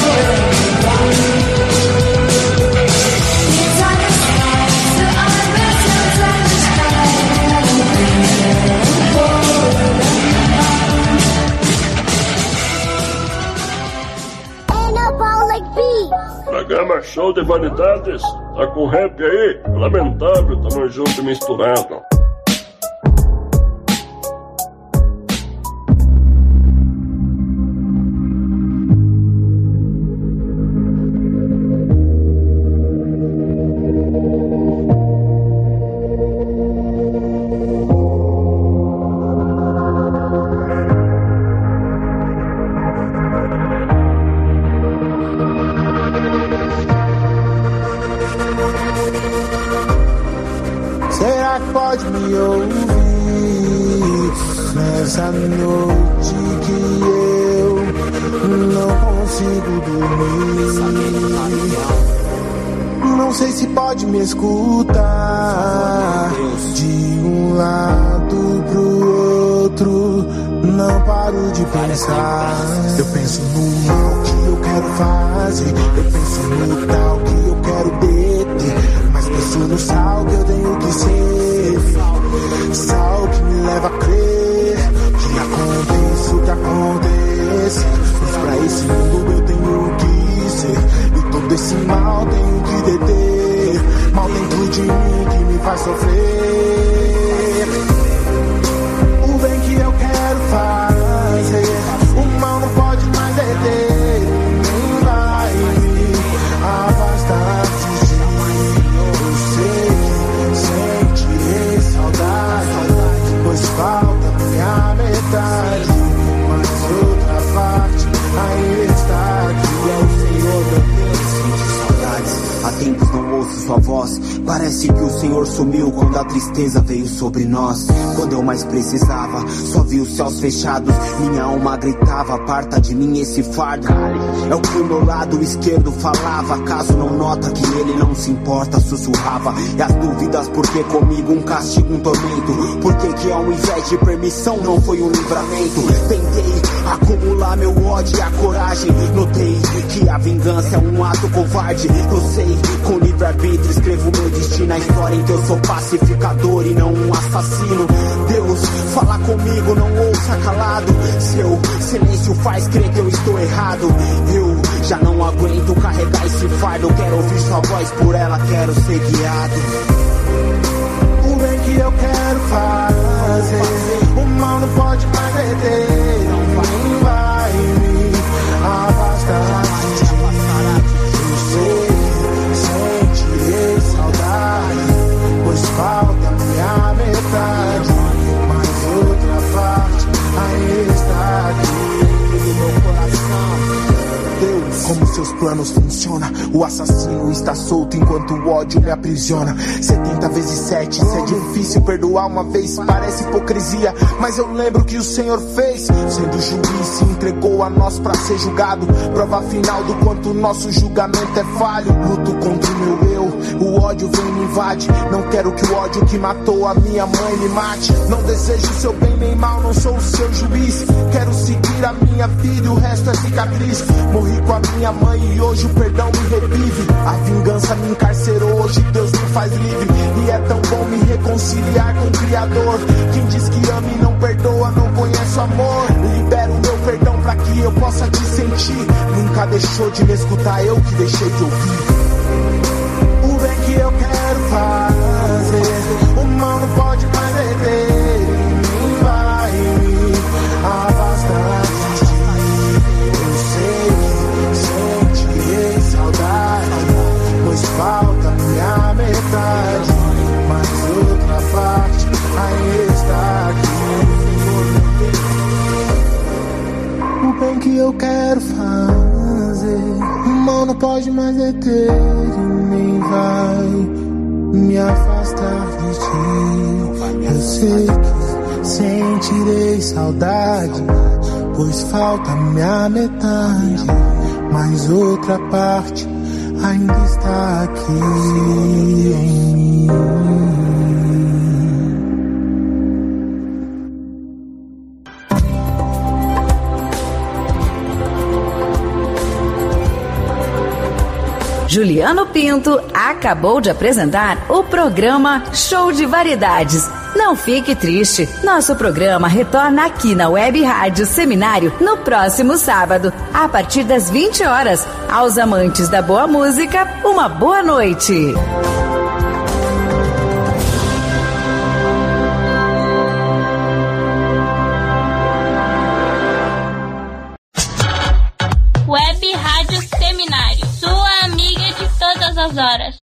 Programa Show de Variedades, tá com rap aí? Lamentável, tamo junto e misturado. Nessa noite que eu não consigo dormir, não sei se pode me escutar. De um lado pro outro, não paro de pensar. Eu penso no mal que eu quero fazer, eu penso no tal que eu quero deter, mas penso no sal que eu tenho que ser, sal que me leva a crer que aconteça o que acontece, mas pra esse mundo eu tenho que ser, e todo esse mal tenho que deter, mal dentro de mim que me faz sofrer. O bem que eu quero fazer, o mal não pode mais deter, nem vai me afastar de você. Sentirei saudade, pois falta minha metade, mas outra parte ainda está aqui. É o Senhor meu Deus, sente saudades. Há tempos não ouço sua voz, parece que o Senhor sumiu quando a tristeza veio sobre nós. Quando eu mais precisava, só vi os céus fechados, minha alma gritava, aparta de mim esse fardo. É o que o meu lado esquerdo falava, caso não nota que ele não se importa, sussurrava. E as dúvidas, porque comigo um castigo, um tormento, porque que ao invés de permissão não foi um livramento. Tentei acumular meu ódio e a coragem, notei que a vingança é um ato covarde. Eu sei, com livre-arbítrio escrevo meu destino, a história em que eu sou pacificador e não um assassino. Deus, fala comigo, não ouça calado. Se eu silêncio faz crer que eu estou errado. Eu já não aguento carregar esse fardo. Eu quero ouvir sua voz, por ela quero ser guiado. O bem que eu quero fazer, o mal não pode mais deter. Não vai me afastar de ti. Eu sei, sentirei saudade, pois falta minha metade, mas outra parte ainda está aqui no meu coração. Deus, como seus planos funcionam? O assassino está solto enquanto o ódio me aprisiona. 70 vezes 7, isso é difícil perdoar uma vez, parece hipocrisia, mas eu lembro que o Senhor fez. Sendo juiz, se entregou a nós pra ser julgado. Prova final do quanto nosso julgamento é falho. Luto contra o meu eu, o ódio vem e me invade. Não quero que o ódio que matou a minha mãe me mate. Não desejo seu bem nem mal, não sou o seu juiz. Quero seguir a minha vida e o resto é cicatriz. Morri com a minha mãe e hoje o perdão me revive. A vingança me encarcerou, hoje Deus me faz livre. E é tão bom me reconciliar com o Criador. Quem diz que ama e não perdoa não conhece o amor. Libero o meu perdão pra que eu possa te sentir. Nunca deixou de me escutar, eu que deixei de ouvir. O bem que eu quero fazer, o mal não pode mais deter. Nem vai me afastar de ti. Eu sei, sentirei saudade, pois falta minha metade, mas outra parte ainda está aqui. O bem que eu quero fazer, o mal não pode mais deter e nem vai me afastar de ti. Eu sei que sentirei saudade, pois falta minha metade, mas outra parte ainda está aqui em mim. Juliano Pinto acabou de apresentar o programa Show de Variedades. Não fique triste, nosso programa retorna aqui na Web Rádio Seminário no próximo sábado, a partir das 20 horas. Aos amantes da boa música, uma boa noite. Web Rádio Seminário, sua amiga de todas as horas.